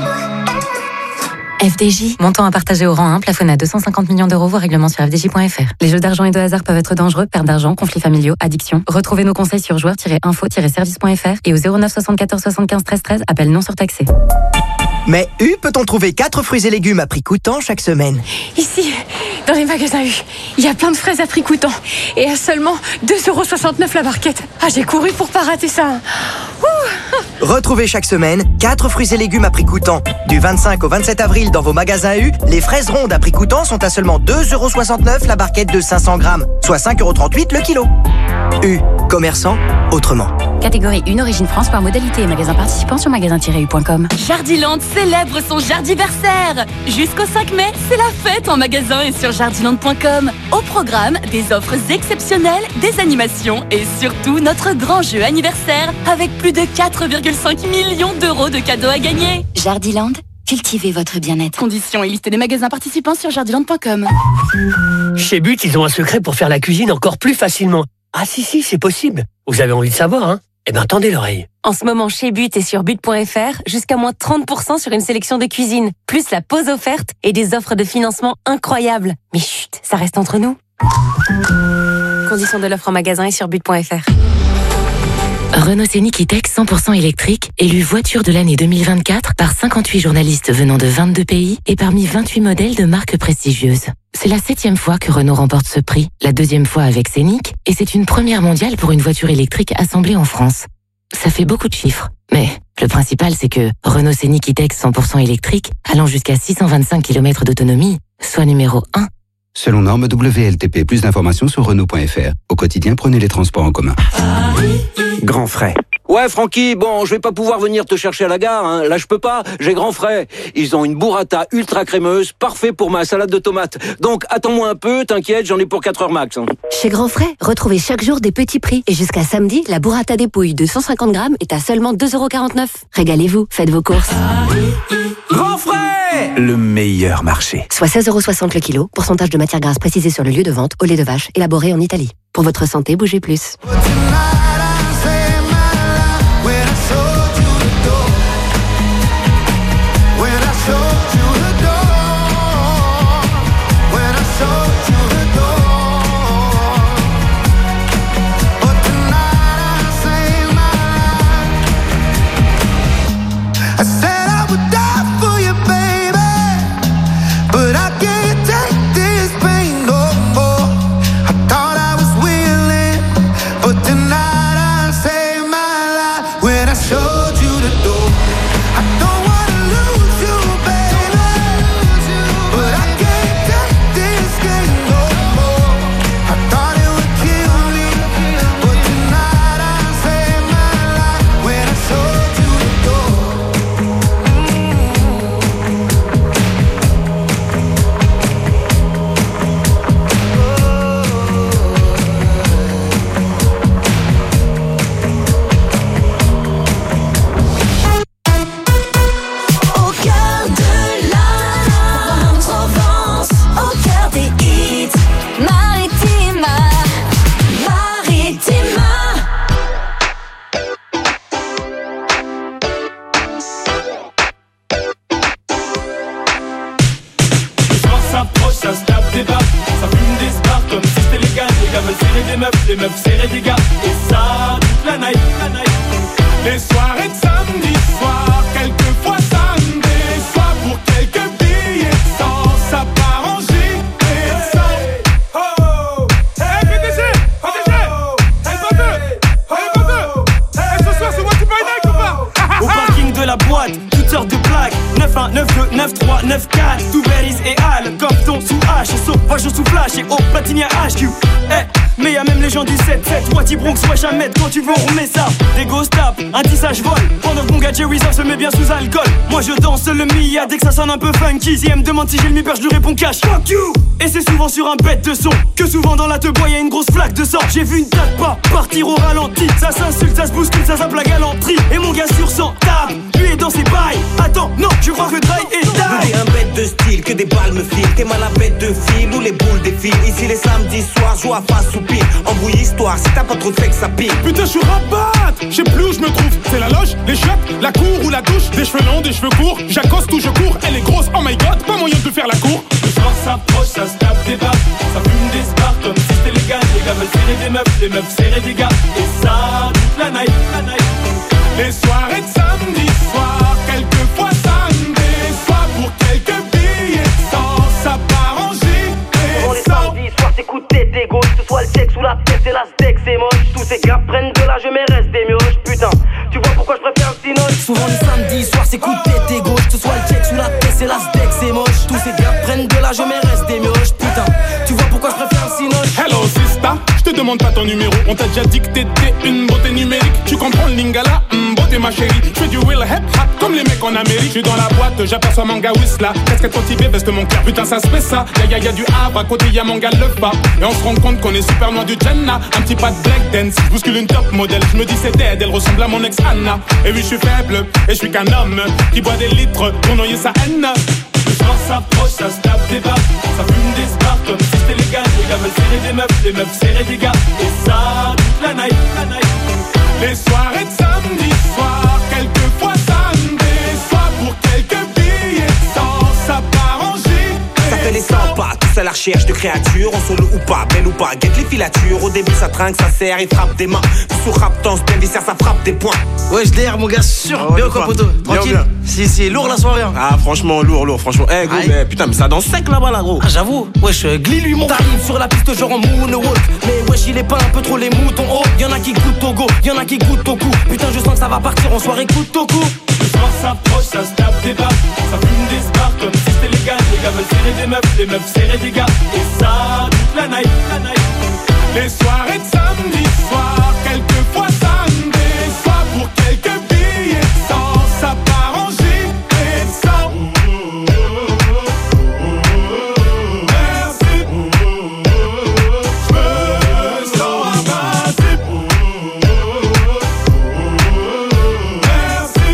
F D J, montant à partager au rang un, plafonné à deux cent cinquante millions d'euros, voire règlement sur f d j point f r. Les jeux d'argent et de hasard peuvent être dangereux, perte d'argent, conflits familiaux, addiction. Retrouvez nos conseils sur joueurs tiret info tiret service point f r et au zéro neuf soixante-quatorze soixante-quinze treize treize, appel non surtaxé. Mais U peut-on trouver quatre fruits et légumes à prix coûtant chaque semaine? Ici, dans les magasins U, il y a plein de fraises à prix coûtant. Et à seulement deux euros soixante-neuf la barquette. Ah, j'ai couru pour pas rater ça. Ouh. Retrouvez chaque semaine quatre fruits et légumes à prix coûtant. Du vingt-cinq au vingt-sept avril dans vos magasins U, les fraises rondes à prix coûtant sont à seulement deux euros soixante-neuf la barquette de cinq cents grammes, soit cinq euros trente-huit le kilo. U, commerçant autrement. Catégorie une, origine France, par modalité et magasin participant sur magasin tiret u point com. Jardiland célèbre son jardiversaire. Jusqu'au cinq mai, c'est la fête en magasin et sur jardiland point com. Au programme, des offres exceptionnelles, des animations et surtout notre grand jeu anniversaire avec plus de quatre virgule cinq millions d'euros de cadeaux à gagner. Jardiland, cultivez votre bien-être. Conditions et liste des magasins participants sur jardiland point com. Chez But, ils ont un secret pour faire la cuisine encore plus facilement. Ah si, si, c'est possible. Vous avez envie de savoir, hein? Eh ben, tendez l'oreille. En ce moment, chez But et sur but point f r, jusqu'à moins trente pour cent sur une sélection de cuisine, plus la pause offerte et des offres de financement incroyables. Mais chut, ça reste entre nous. Conditions de l'offre en magasin et sur but point f r. Renault Scénic E-Tech cent pour cent électrique, élu voiture de l'année deux mille vingt-quatre par cinquante-huit journalistes venant de vingt-deux pays et parmi vingt-huit modèles de marques prestigieuses. C'est la septième fois que Renault remporte ce prix, la deuxième fois avec Scénic, et c'est une première mondiale pour une voiture électrique assemblée en France. Ça fait beaucoup de chiffres, mais le principal c'est que Renault Scénic E-Tech cent pour cent électrique, allant jusqu'à six cent vingt-cinq kilomètres d'autonomie, soit numéro un. Selon norme W L T P, plus d'informations sur Renault point f r. Au quotidien, prenez les transports en commun. Grand frais. Ouais, Francky, bon, je vais pas pouvoir venir te chercher à la gare, hein. Là, je peux pas, j'ai grand frais. Ils ont une burrata ultra crémeuse, parfait pour ma salade de tomates. Donc, attends-moi un peu, t'inquiète, j'en ai pour quatre heures max. Hein. Chez Grand Frais, retrouvez chaque jour des petits prix. Et jusqu'à samedi, la burrata dépouille de cent cinquante grammes est à seulement deux euros quarante-neuf. Régalez-vous, faites vos courses. Grand frais, le meilleur marché. Soit seize euros soixante le kilo, pourcentage de matière grasse précisé sur le lieu de vente, au lait de vache, élaboré en Italie. Pour votre santé, bougez plus. Les meufs serrées des gars, et ça toute la night, la night. Les soirées de samedi soir, quelquefois ça me déçoit. Pour quelques billets de sang, ça part en gîte ça. Oh oh, hey P D G, P D G, hey Bande, hey Bande, hey ce soir c'est What You Buy Night ou pas? Au parking de la boîte, toutes sortes de plaques. neuf un, neuf deux, neuf trois, neuf quatre. Tout Berries et Al, Compton sous H, sauvage sous flash et au platinier H Q. Hey, mais y'a même les gens du sept sept. Wati Bronx, wesh Ahmed, quand tu veux on remet ça. Des ghost tap, un tissage vol. Pendant que mon gars Jerry se met bien sous alcool. Moi je danse le Mia dès que ça sonne un peu funky. Si elle me demande si j'ai le mi-père, je lui réponds cash. Fuck you. Et c'est souvent sur un bête de son que souvent dans la teub y'a une grosse flaque de sang. J'ai vu une tête pas partir au ralenti. Ça s'insulte, ça se bouscule, ça zappe la galanterie. Et mon gars sur cent tape, lui est dans ses bails. Attends, non, je crois que Dry est die. T'es un bête de style, que des balles me filent. T'es mal à bête de fil ou les boules défilent. Ici les samedis soirs, joue à face ou pile. Embrouille histoire, si t'as pas trop de fait que ça pile. Putain, je suis rabat, je sais plus où je me trouve. C'est la loge, les chiottes, la cour ou la douche. Des cheveux longs, des cheveux courts, j'accoste ou je cours. Elle est grosse, oh my god, pas moyen de faire la cour. Le soir s'approche, ça se tape des barres. Ça fume des spars comme si c'était légal. Les gars veulent serrer des meufs, les meufs serrer des gars. Et ça, toute la night, la night. Les soirées de samedi soir, quelquefois ça me déçoit. Pour quelques billets de sang, ça part en gîte. Pendant les samedis soirs, c'est coup de tête et gauche. Que ce soit le sexe ou la tête, c'est la steak, c'est moche. Tous ces gars prennent de l'âge, mais restent des mioches. Putain, tu vois pourquoi je préfère le cinoche. Souvent les samedis soirs, c'est coup de tête et gauche. Que ce soit le sexe ou la tête, c'est la steak, c'est moche. Tous ces gars prennent de l'âge, mais restent des mioches. Putain, tu vois pourquoi je préfère le cinoche. Hello sister, je te demande pas ton numéro. On t'a déjà dit que t'étais une beauté numérique. Tu comprends le lingala, mm, beauté ma chérie. Je fais du real hip hop comme les mecs en Amérique. Je suis dans la boîte, j'aperçois manga Whistla. Casquette Tibet, veste mon cœur. Putain ça se fait ça. Y'a y'a y'a du Havre, à côté y'a manga le pas. Et on se rend compte qu'on est super loin du Jenna. Un petit pas de black dance, je bouscule une top modèle. Je me dis c'est dead, elle ressemble à mon ex Anna. Et oui je suis faible, et je suis qu'un homme qui boit des litres pour noyer sa haine. Le soir s'approche, ça se tape des barres. Ça fume des spars comme si c'était légal. Les gars veulent serrer des meufs, les meufs serrer des gars. Et ça, toute la night, la night. Les soirées de samedi soir, quelquefois ça me déçoit. Pour quelques billets de sang, ça part en gîte. Ça fait les cent pas, tous à la recherche de créatures. On solo ou pas, belle ou pas, guette les filatures. Au début ça trinque, ça serre, il frappe des mains. Tout sous rap, tense, bien viscère, ça frappe des points. Ouais, je l'ai mon gars, sûr. Ah ouais, bien ou quoi, poto? Tranquille. Bien, bien. Si, si, lourd la soirée. Hein. Ah, franchement, lourd, lourd, franchement. Eh, hey, gros, mais putain, mais ça danse sec là-bas, là, gros. Ah, j'avoue. Wesh, Glee lui monte. T'arrives sur la piste, genre en moonwalk. Mais wesh, il est pas un peu trop les moutons. Oh, y'en a qui goûtent au go, y'en a qui goûtent au cou. Putain, je sens que ça va partir en soirée, coûte au cou. Le soir s'approche, ça se tape des barres. Ça fume des spars comme si c'était légal. Les gars veulent serrer des meufs, les meufs serrer des gars. Et ça, toute la night, la night. Les soirées de samedi soir, quelquefois ça me déçoit. Pour quelques billets de sang, ça part en gîte et de sang. Merci, je me sens abattu. Merci,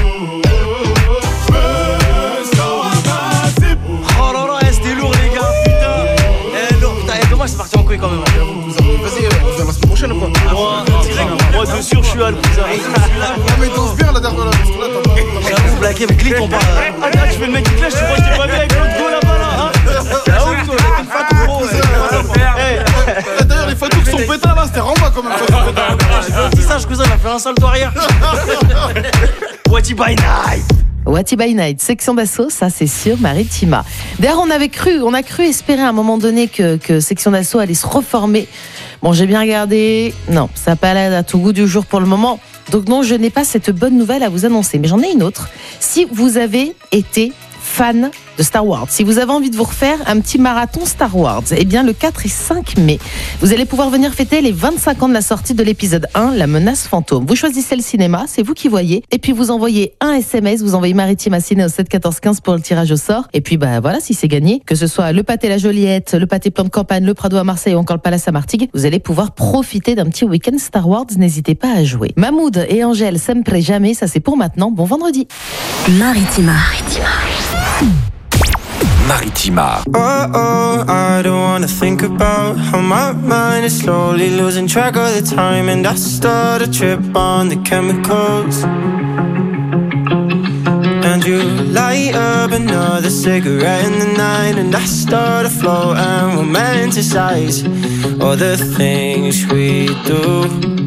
je me sens abattu. Oh là là, eh, c'était lourd les gars, putain. Eh lourd, putain, eh, dommage c'est parti en couille quand même. Vas-y, on vient la semaine prochaine ou quoi? Moi, moi de sûr, je suis à le cousin. Ah, mais danse bien la dernière là, parce que là, t'as pas. J'avoue, blagué avec Glee, on parle. Ah, tu fais le mec qui clash, tu crois que t'es pas bien avec l'autre go là-bas là, hein? Ah, ouf, toi, t'es fatou, gros. D'ailleurs, les fatous sont pétards là, c'était Ramba quand même. J'ai fait un petit sage, cousin, il a fait un salto arrière. Wati by night. Wati by Night, section d'assaut, ça c'est sûr, Maritima. D'ailleurs, on avait cru, on a cru espérer à un moment donné que, que section d'assaut allait se reformer. Bon, j'ai bien regardé, non, ça n'a pas l'air à tout goût du jour pour le moment. Donc non, je n'ai pas cette bonne nouvelle à vous annoncer, mais j'en ai une autre. Si vous avez été fan de Star Wars, si vous avez envie de vous refaire un petit marathon Star Wars, eh bien le quatre et cinq mai, vous allez pouvoir venir fêter les vingt-cinq ans de la sortie de l'épisode un, La Menace Fantôme. Vous choisissez le cinéma, c'est vous qui voyez, et puis vous envoyez un S M S, vous envoyez Maritime à Ciné au sept quatorze quinze pour le tirage au sort, et puis bah voilà, si c'est gagné, que ce soit le Pâté La Joliette, le Pâté Plan de Campagne, le Prado à Marseille ou encore le Palace à Martigues, vous allez pouvoir profiter d'un petit week-end Star Wars, n'hésitez pas à jouer. Mahmoud et Angèle s'aiment jamais, ça c'est pour maintenant, bon vendredi. Maritima. Maritima. Maritima. Oh oh, I don't wanna think about how my mind is slowly losing track of the time, and I start a trip on the chemicals. And you light up another cigarette in the night, and I start to float and romanticize all the things we do.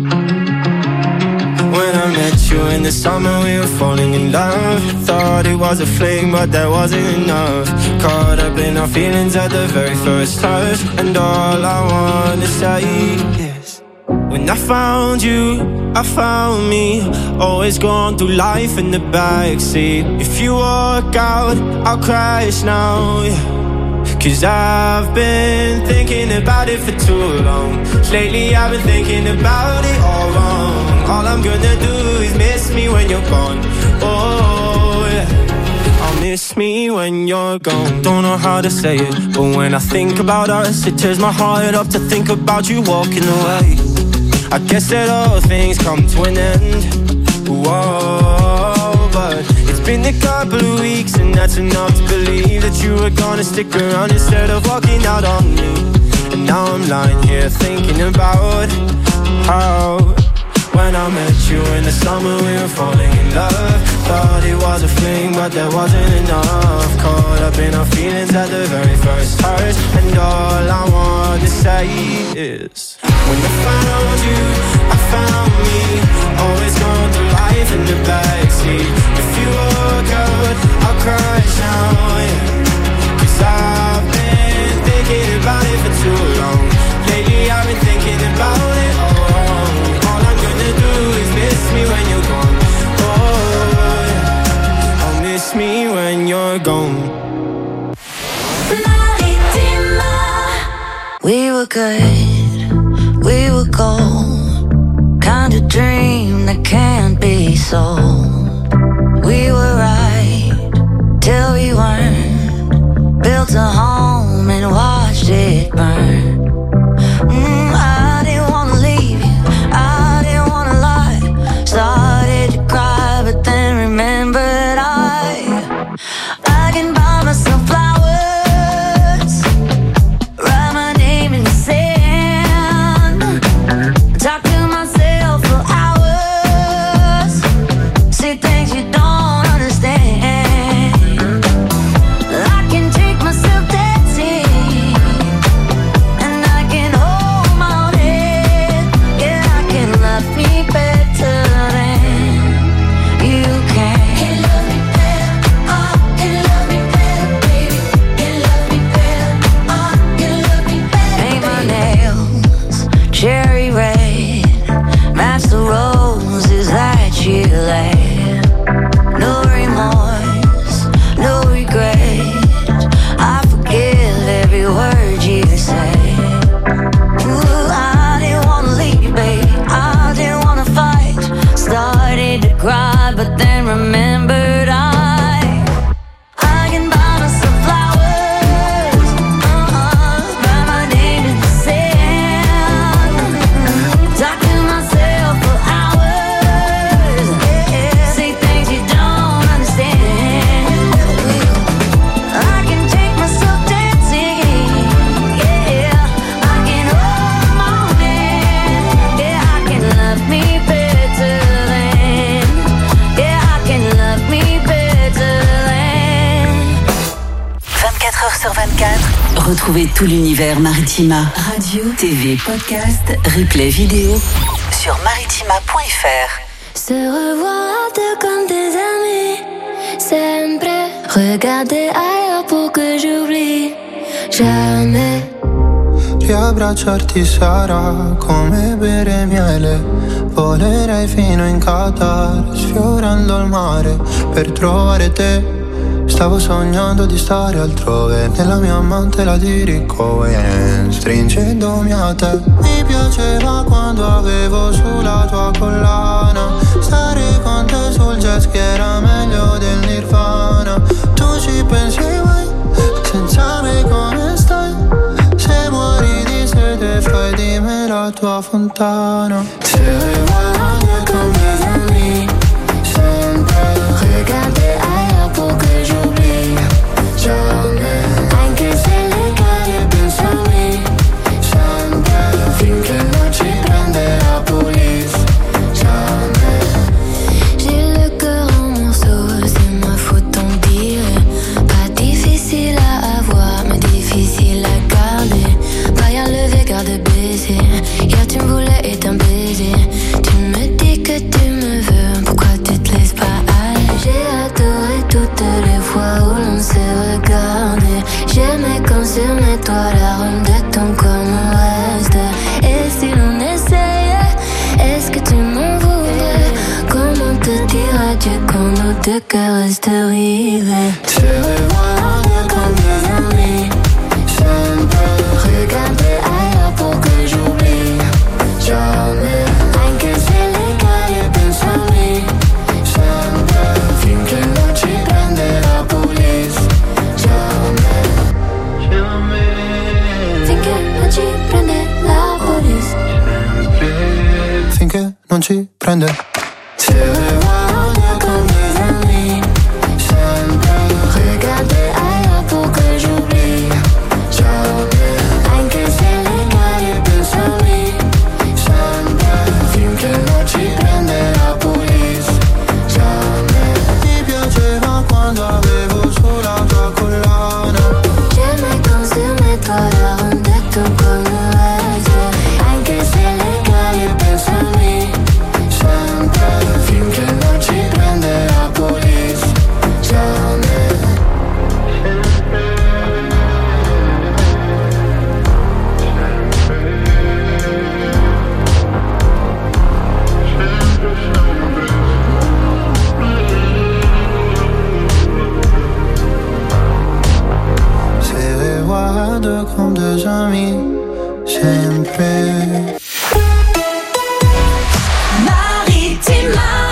When I met you in the summer, we were falling in love. Thought it was a fling, but that wasn't enough. Caught up in our feelings at the very first touch, and all I wanna say is, when I found you, I found me. Always going through life in the backseat. If you walk out, I'll crash now, yeah. Cause I've been thinking about it for too long. Lately I've been thinking about it all wrong. All I'm gonna do is miss me when you're gone. Oh yeah, I'll miss me when you're gone. Don't know how to say it, but when I think about us, it tears my heart up to think about you walking away. I guess that all things come to an end. Whoa, but it's been a couple of weeks and that's enough to believe that you were gonna stick around instead of walking out on me. And now I'm lying here thinking about how when I met you in the summer we were falling in love. Thought it was a fling but there wasn't enough. Caught up in our feelings at the very first touch. And all I want to say is when I found you, I found me. Always gone through life in the backseat. If you walk out, I'll crash now, yeah. Cause I've been thinking about it for too long. Lately I've been thinking about it all. All I'm gonna do is miss me when you're gone. Oh, yeah. I'll miss me when you're gone. We were good, we were gold. Kind of dream that can't be sold. We were right till we weren't. Built a home and watched it burn. Mm, I didn't wanna leave you, I didn't wanna lie. Started to cry but then remembered I I can buy myself flowers, write my name in the sand, talk to myself for hours, say things you don't understand. I can take myself dancing, and I can hold my own head. Yeah, I can love me better than you can. Can love me better, oh, can love me better, baby. Can love me better, oh, can love me better. Paint my nails cherry red, match the roses that you laid. No remorse, no regret. I forgive every word you say. Ooh, I didn't wanna leave, babe. I didn't wanna fight. Started to cry, but then remembered I I can buy myself flowers, uh-uh, write my name in the sand, talk to myself for hours, yeah, say things you don't understand. I can take myself dancing, yeah, I can hold my own hand, yeah, I can love me better than, yeah, I can love me better than. vingt-quatre heures sur vingt-quatre, retrouvez tout l'univers Maritima. Radio, T V, podcast, replay vidéo sur maritima point f r. Se revoir à deux comme des amis, sempre. Regarder ailleurs pour que j'oublie jamais. Riabbracciarti sarà come bere miele. Volerei fino in Qatar, sfiorando il mare per trovare te. Stavo sognando di stare altrove, nella mia mantela di Ricohen, stringendomi a te. Mi piaceva quando avevo sulla tua collana, stare con te sul jet ski era meglio del Nirvana. Tu ci pensi mai, senza me come stai? Se muori di sete fai di me la tua fontana. Se revoilà comme des amis, sempre. Regarder ailleurs pour que j'oublie jamais. Anche se le cade penso a me, sempre. Finché non ci prende la police, jamais. J'ai le cœur en morceaux, c'est ma faute tant pis. Pas difficile à avoir, mais difficile à garder. Barrière levée, garde baisé. Hier tu me voulais et un baiser. Tu me dis que tu me veux, pourquoi tu te laisses pas aller? J'ai adoré toutes les fois où l'on s'est regardé. J'aimais quand sur mes toits l'arôme de ton corps me reste. Et si l'on essayait, est-ce que tu m'en voudrais? Comment te dire adieu quand nos deux cœurs restent rivés? Se revoilà comme des amis, finché non ci prende. Se vado con des amis, sempre regarder ailleurs pour que j'oublie. Jamais, anche se le cade pensami, sempre finché non ci prende la police. Jamais. Mi piaceva quando avevo sulla tua collana. J'aimais quand sur mes toiles rendait ton comme reste. Anche se le cade pensami, sempre finché non ci prende la police. Jamais. Se guardo con des amis, sempre. Maritima.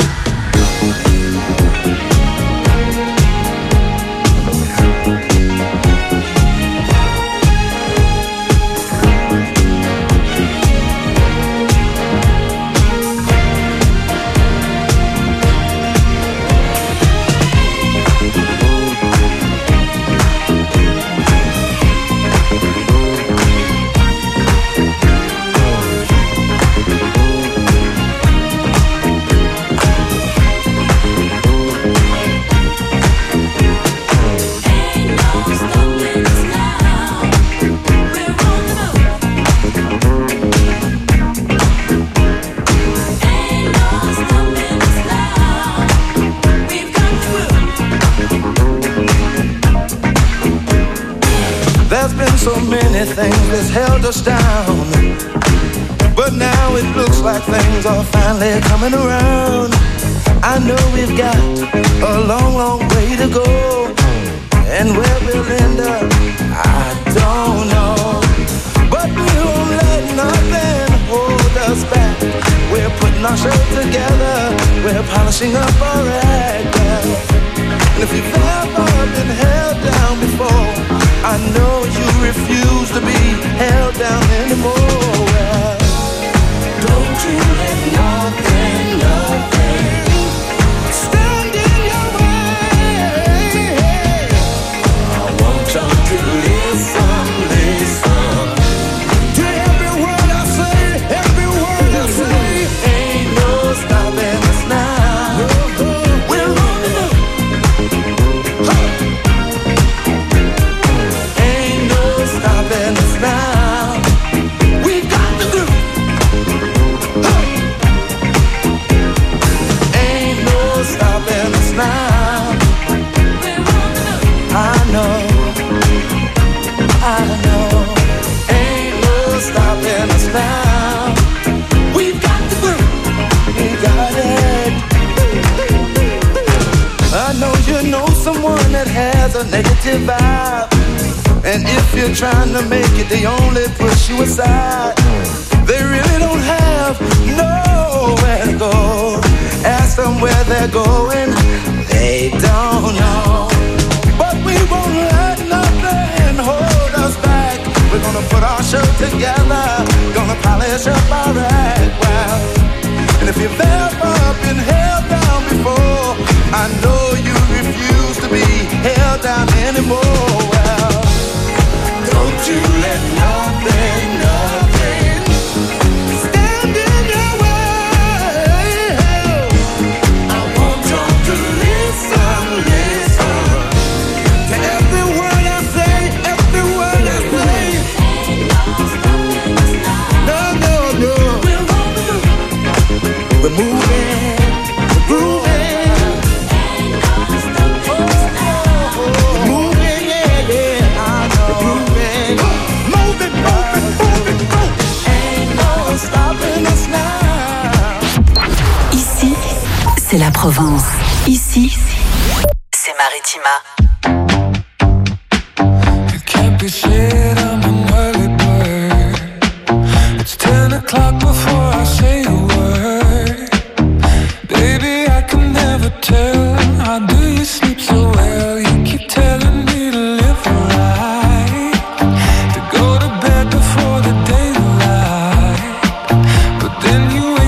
There's been so many things that's held us down, but now it looks like things are finally coming around. I know we've got a long, long way to go, and where we'll end up, I don't know. But we won't let nothing hold us back. We're putting our show together, we're polishing up our act. And if you've ever been held down before, I know you refuse to be held down anymore. Well, don't you let nothing, nothing stand in your way. I want you to listen, listen to every word I say, every word I say. Ain't no stopping us now. We're on the move. Stopping us now. We got the groove. Hey. Ain't no stopping us now. I know, I know. Ain't no stopping us now. We've got the groove. We got it. I know you know someone that has a negative vibe, and if you're trying to make it, they only push you aside. They really don't have nowhere to go. Ask them where they're going, they don't know. But we won't let nothing hold us back. We're gonna put our show together, gonna polish up our act. Well, and if you've ever been held down before, I know you refuse to be held down anymore. Well, don't you let nothing, nothing stand in your way. I want you to listen, listen to every word I say, every word I say. No, no, no. We're moving, we're grooving. We're moving, yeah, yeah. I know. We're grooving. Move it, move it, move it, move it. Ain't no stopping us now. Ici, c'est la Provence. Ici, c'est Maritima. Can't be said I'm an early bird. It's ten o'clock before I say a word. Baby, I can never tell. How do you sleep so well? You keep telling me to live right, to go to bed before the daylight. But then you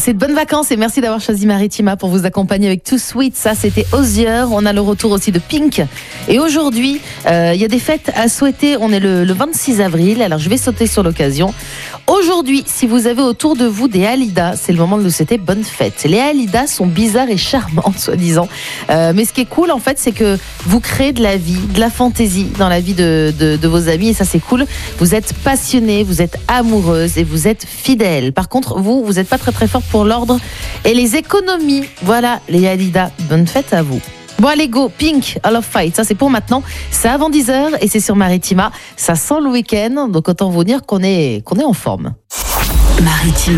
Passez de bonnes vacances et merci d'avoir choisi Maritima pour vous accompagner avec Too Sweet. Ça, c'était Osier. On a le retour aussi de Pink. Et aujourd'hui, euh, il y a des fêtes à souhaiter. On est le, le vingt-six avril. Alors, je vais sauter sur l'occasion. Aujourd'hui, si vous avez autour de vous des Hallydas, c'est le moment de nous souhaiter bonne fête. Les Hallydas sont bizarres et charmantes, soi-disant. Euh, mais ce qui est cool, en fait, c'est que vous créez de la vie, de la fantaisie dans la vie de, de, de vos amis. Et ça, c'est cool. Vous êtes passionnés, vous êtes amoureuses et vous êtes fidèles. Par contre, vous, vous n'êtes pas très très fort pour l'ordre et les économies. Voilà, les Hallydas. Bonne fête à vous. Bon, allez, go, Pink, All of Fight, ça c'est pour maintenant, c'est avant dix heures et c'est sur Maritima, ça sent le week-end, donc autant vous dire qu'on est, qu'on est en forme. Maritima.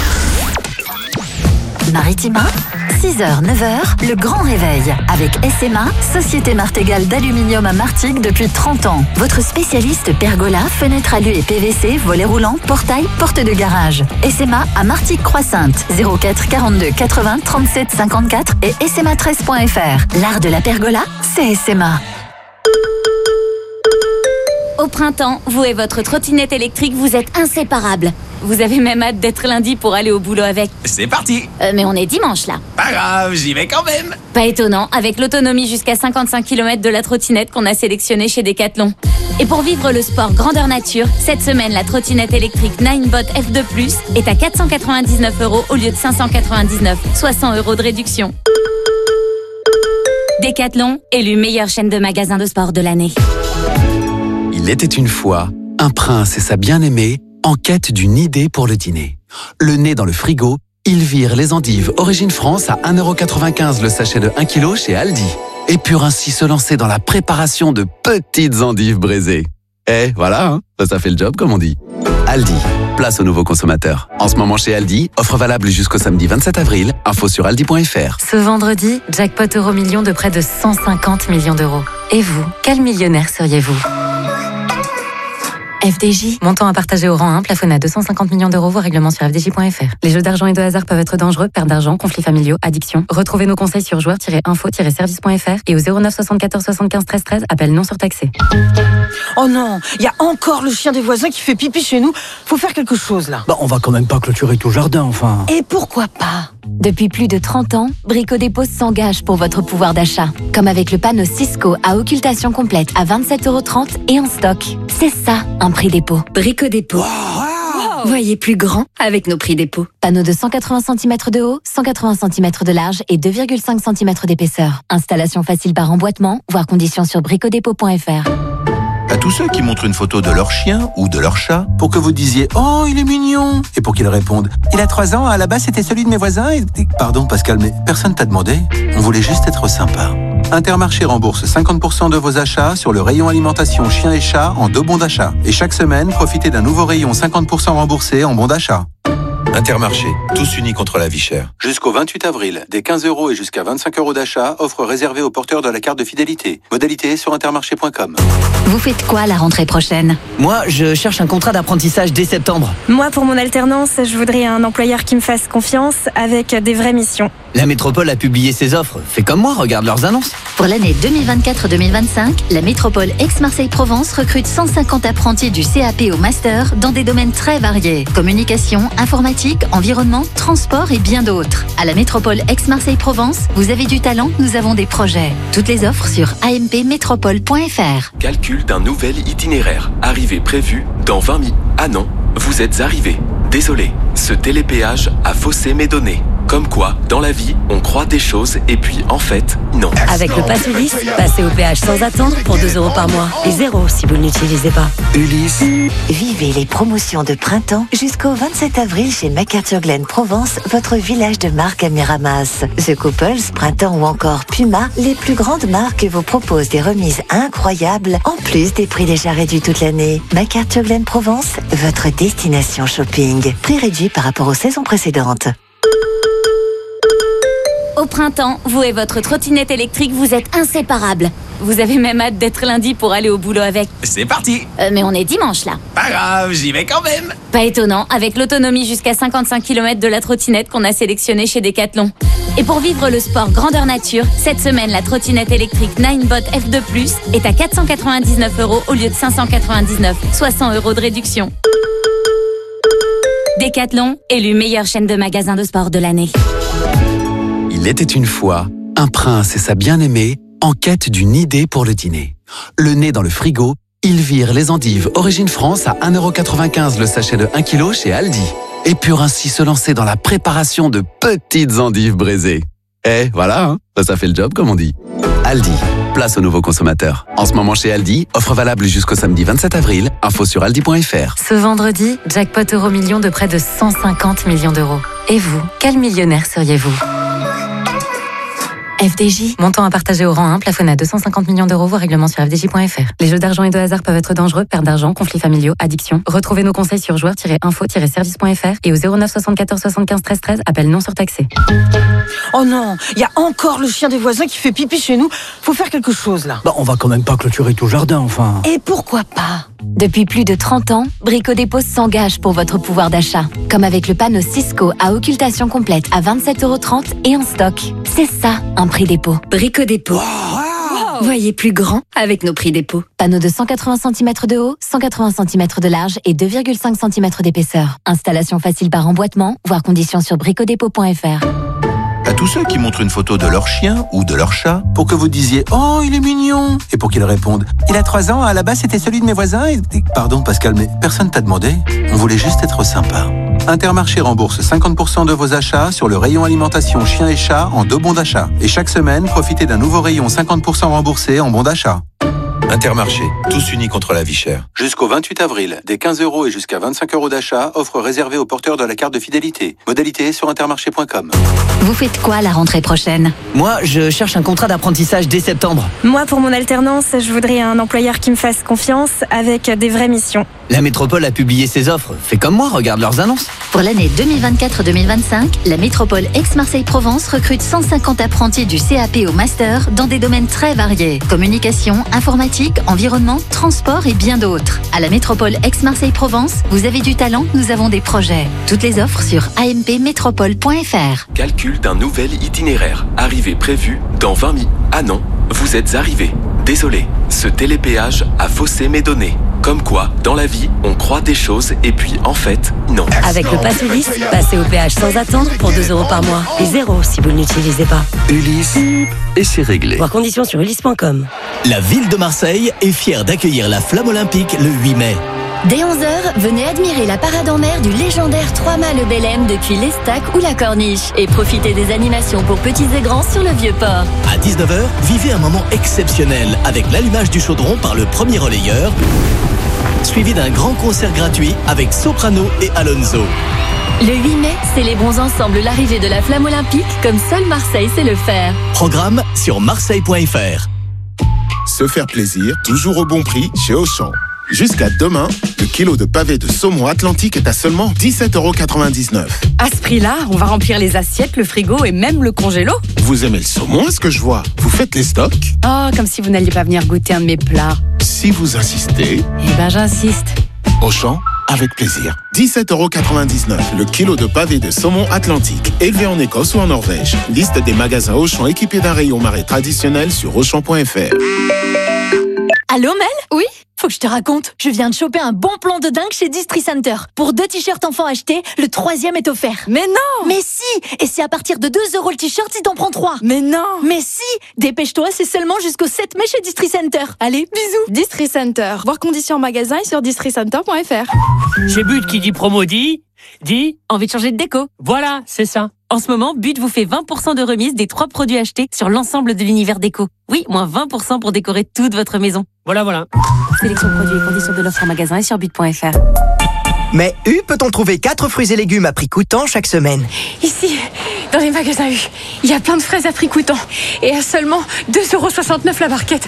Maritima, six heures, neuf heures, le grand réveil. Avec S M A, Société Martégal d'aluminium à Martigues depuis trente ans. Votre spécialiste pergola, fenêtres alu et P V C, volets roulants, portail, porte de garage. S M A à Martigues-Croix-Sainte, zéro quatre quarante-deux quatre-vingts trente-sept cinquante-quatre et S M A treize point F R. L'art de la pergola, c'est S M A. Au printemps, vous et votre trottinette électrique, vous êtes inséparables. Vous avez même hâte d'être lundi pour aller au boulot avec. C'est parti. Euh, mais on est dimanche là. Pas grave, j'y vais quand même. Pas étonnant, avec l'autonomie jusqu'à cinquante-cinq kilomètres de la trottinette qu'on a sélectionnée chez Decathlon. Et pour vivre le sport grandeur nature, cette semaine, la trottinette électrique Ninebot F deux plus est à quatre cent quatre-vingt-dix-neuf euros au lieu de cinq cent quatre-vingt-dix-neuf, soit cent euros de réduction. Decathlon, élu meilleure chaîne de magasins de sport de l'année. Il était une fois un prince et sa bien-aimée en quête d'une idée pour le dîner. Le nez dans le frigo, ils virent les endives Origine France à un euro quatre-vingt-quinze le sachet de un kilo chez Aldi. Et purent ainsi se lancer dans la préparation de petites endives braisées. Eh, voilà, hein, ça fait le job comme on dit. Aldi, place aux nouveaux consommateurs. En ce moment chez Aldi, offre valable jusqu'au samedi vingt-sept avril. Info sur aldi point F R. Ce vendredi, jackpot euro million de près de cent cinquante millions d'euros. Et vous, quel millionnaire seriez-vous ? F D J. Montant à partager au rang un, plafonné à deux cent cinquante millions d'euros, voire règlement sur f d j point F R. Les jeux d'argent et de hasard peuvent être dangereux, perte d'argent, conflits familiaux, addiction. Retrouvez nos conseils sur joueurs tiret info tiret service point F R et au zéro neuf soixante-quatorze soixante-quinze treize treize, appel non surtaxé. Oh non, il y a encore le chien des voisins qui fait pipi chez nous. Faut faire quelque chose là. Bah, on va quand même pas clôturer tout le jardin, enfin. Et pourquoi pas ? Depuis plus de trente ans, Brico Dépôt s'engage pour votre pouvoir d'achat. Comme avec le panneau Cisco à occultation complète à vingt-sept euros trente et en stock. C'est ça, un prix dépôt. Brico Dépôt. Wow. Voyez plus grand avec nos prix dépôt. Panneau de cent quatre-vingts centimètres de haut, cent quatre-vingts centimètres de large et deux virgule cinq centimètres d'épaisseur. Installation facile par emboîtement, voire conditions sur bricodépôt point F R. À tous ceux qui montrent une photo de leur chien ou de leur chat pour que vous disiez « Oh, il est mignon !» et pour qu'ils répondent « Il a trois ans, à la base c'était celui de mes voisins et... » Pardon Pascal, mais personne t'a demandé. On voulait juste être sympa. Intermarché rembourse cinquante pour cent de vos achats sur le rayon alimentation chien et chat en deux bons d'achat. Et chaque semaine, profitez d'un nouveau rayon cinquante pour cent remboursé en bons d'achat. Intermarché, tous unis contre la vie chère. Jusqu'au vingt-huit avril, des quinze euros et jusqu'à vingt-cinq euros d'achat, offre réservée aux porteurs de la carte de fidélité. Modalité sur intermarché point com. Vous faites quoi la rentrée prochaine ? Moi, je cherche un contrat d'apprentissage dès septembre. Moi, pour mon alternance, je voudrais un employeur qui me fasse confiance avec des vraies missions. La métropole a publié ses offres. Fais comme moi, regarde leurs annonces. Pour l'année deux mille vingt-quatre deux mille vingt-cinq, la métropole Aix-Marseille-Provence recrute cent cinquante apprentis du C A P au master dans des domaines très variés. Communication, informatique, environnement, transport et bien d'autres. À la métropole Aix-Marseille-Provence, vous avez du talent, nous avons des projets. Toutes les offres sur a m p métropole point F R. Calcul d'un nouvel itinéraire. Arrivée prévue dans vingt minutes. Ah non, vous êtes arrivé. Désolé, ce télépéage a faussé mes données. Comme quoi, dans la vie, on croit des choses et puis en fait, non. Avec le Pass Ulysse, passez au péage sans attendre pour deux euros par mois. Et zéro si vous ne l'utilisez pas. Ulysse. Vivez les promotions de printemps jusqu'au vingt-sept avril chez MacArthur Glen Provence, votre village de marque à Miramas. The Couples, Printemps ou encore Puma, les plus grandes marques vous proposent des remises incroyables en plus des prix déjà réduits toute l'année. MacArthur Glen Provence, votre destination shopping. Prix réduit par rapport aux saisons précédentes. Au printemps, vous et votre trottinette électrique, vous êtes inséparables. Vous avez même hâte d'être lundi pour aller au boulot avec. C'est parti. Euh, mais on est dimanche là. Pas grave, j'y vais quand même. Pas étonnant, avec l'autonomie jusqu'à cinquante-cinq kilomètres de la trottinette qu'on a sélectionnée chez Decathlon. Et pour vivre le sport grandeur nature, cette semaine, la trottinette électrique Ninebot F deux plus est à quatre cent quatre-vingt-dix-neuf euros au lieu de cinq cent quatre-vingt-dix-neuf, soit cent euros de réduction. Décathlon, élu meilleure chaîne de magasins de sport de l'année. Il était une fois un prince et sa bien-aimée en quête d'une idée pour le dîner. Le nez dans le frigo, ils virent les endives Origine France à un euro quatre-vingt-quinze le sachet de un kilo chez Aldi. Et purent ainsi se lancer dans la préparation de petites endives braisées. Eh, voilà, hein, ça fait le job comme on dit. Aldi, place aux nouveaux consommateurs. En ce moment chez Aldi, offre valable jusqu'au samedi vingt-sept avril. Info sur aldi point fr. Ce vendredi, jackpot euro million de près de cent cinquante millions d'euros. Et vous, quel millionnaire seriez-vous ? F D J, montant à partager au rang un, plafonné à deux cent cinquante millions d'euros, voire règlement sur f d j point fr. Les jeux d'argent et de hasard peuvent être dangereux, perte d'argent, conflits familiaux, addiction. Retrouvez nos conseils sur joueurs tiret info tiret service point fr et au zéro neuf soixante-quatorze soixante-quinze treize treize, appel non surtaxé. Oh non, il y a encore le chien des voisins qui fait pipi chez nous. Faut faire quelque chose là. Bah, on va quand même pas clôturer tout le jardin, enfin. Et pourquoi pas ? Depuis plus de trente ans, Brico Dépôt s'engage pour votre pouvoir d'achat. Comme avec le panneau Cisco à occultation complète à vingt-sept euros trente et en stock. C'est ça, un prix dépôt. Brico Dépôt. Wow. Voyez plus grand avec nos prix dépôt. Panneau de cent quatre-vingts centimètres de haut, cent quatre-vingts centimètres de large et deux virgule cinq centimètres d'épaisseur. Installation facile par emboîtement, voire conditions sur bricodépôt point fr. À tous ceux qui montrent une photo de leur chien ou de leur chat pour que vous disiez « Oh, il est mignon !» et pour qu'ils répondent « Il a trois ans, à la base c'était celui de mes voisins et... » Pardon Pascal, mais personne t'a demandé. On voulait juste être sympa. Intermarché rembourse cinquante pour cent de vos achats sur le rayon alimentation chien et chat en deux bons d'achat. Et chaque semaine, profitez d'un nouveau rayon cinquante pour cent remboursé en bons d'achat. Intermarché, tous unis contre la vie chère. Jusqu'au vingt-huit avril, des quinze euros et jusqu'à vingt-cinq euros d'achat, offre réservée aux porteurs de la carte de fidélité. Modalité sur intermarché point com. Vous faites quoi la rentrée prochaine ? Moi, je cherche un contrat d'apprentissage dès septembre. Moi, pour mon alternance, je voudrais un employeur qui me fasse confiance avec des vraies missions. La métropole a publié ses offres. Fais comme moi, regarde leurs annonces. Pour l'année deux mille vingt-quatre deux mille vingt-cinq, la métropole Aix-Marseille-Provence recrute cent cinquante apprentis du C A P au master dans des domaines très variés. Communication, informatique, environnement, transport et bien d'autres. À la métropole Aix-Marseille-Provence, vous avez du talent, nous avons des projets. Toutes les offres sur a m p métropole point fr. Calcul d'un nouvel itinéraire. Arrivée prévue dans vingt minutes. Ah non, vous êtes arrivé. Désolé, ce télépéage a faussé mes données. Comme quoi, dans la vie, on croit des choses et puis en fait, non. Avec le Pass Ulysse, passez au péage sans attendre pour deux euros par mois. Et zéro si vous ne l'utilisez pas. Ulysse, et c'est réglé. Voir conditions sur ulysse point com. La ville de Marseille est fière d'accueillir la Flamme Olympique le huit mai. Dès onze heures, venez admirer la parade en mer du légendaire trois-mâts le Bel-Aime depuis l'Estac ou la Corniche et profitez des animations pour petits et grands sur le Vieux-Port. À dix-neuf heures, vivez un moment exceptionnel avec l'allumage du chaudron par le premier relayeur, suivi d'un grand concert gratuit avec Soprano et Alonso. Le huit mai, célébrons ensemble l'arrivée de la flamme olympique comme seule Marseille sait le faire. Programme sur marseille point fr. Se faire plaisir, toujours au bon prix chez Auchan. Jusqu'à demain, le kilo de pavé de saumon Atlantique est à seulement dix-sept euros quatre-vingt-dix-neuf. À ce prix-là, on va remplir les assiettes, le frigo et même le congélo. Vous aimez le saumon, est-ce que je vois? Vous faites les stocks? Oh, comme si vous n'alliez pas venir goûter un de mes plats. Si vous insistez... Eh ben, j'insiste. Auchan, avec plaisir. dix-sept euros quatre-vingt-dix-neuf, le kilo de pavé de saumon Atlantique, élevé en Écosse ou en Norvège. Liste des magasins Auchan équipés d'un rayon marais traditionnel sur auchan point fr. Allô Mel? Oui? Faut que je te raconte, je viens de choper un bon plan de dingue chez Distri Center. Pour deux t-shirts enfants achetés, le troisième est offert. Mais non! Mais si! Et c'est à partir de deux euros le t-shirt si t'en prends trois. Mais non! Mais si! Dépêche-toi, c'est seulement jusqu'au sept mai chez Distri Center. Allez, bisous! Distri Center, voir conditions en magasin et sur distri center point fr. Chez But qui dit promo dit... dit... Envie de changer de déco? Voilà, c'est ça. En ce moment, But vous fait vingt pour cent de remise des trois produits achetés sur l'ensemble de l'univers déco. Oui, moins vingt pour cent pour décorer toute votre maison. Voilà, voilà. Sélection produits et conditions de l'offre en magasin et sur but point fr. Mais U peut-on trouver quatre fruits et légumes à prix coûtant chaque semaine? Ici, dans les magasins U, il y a plein de fraises à prix coûtant et à seulement deux euros soixante-neuf la barquette.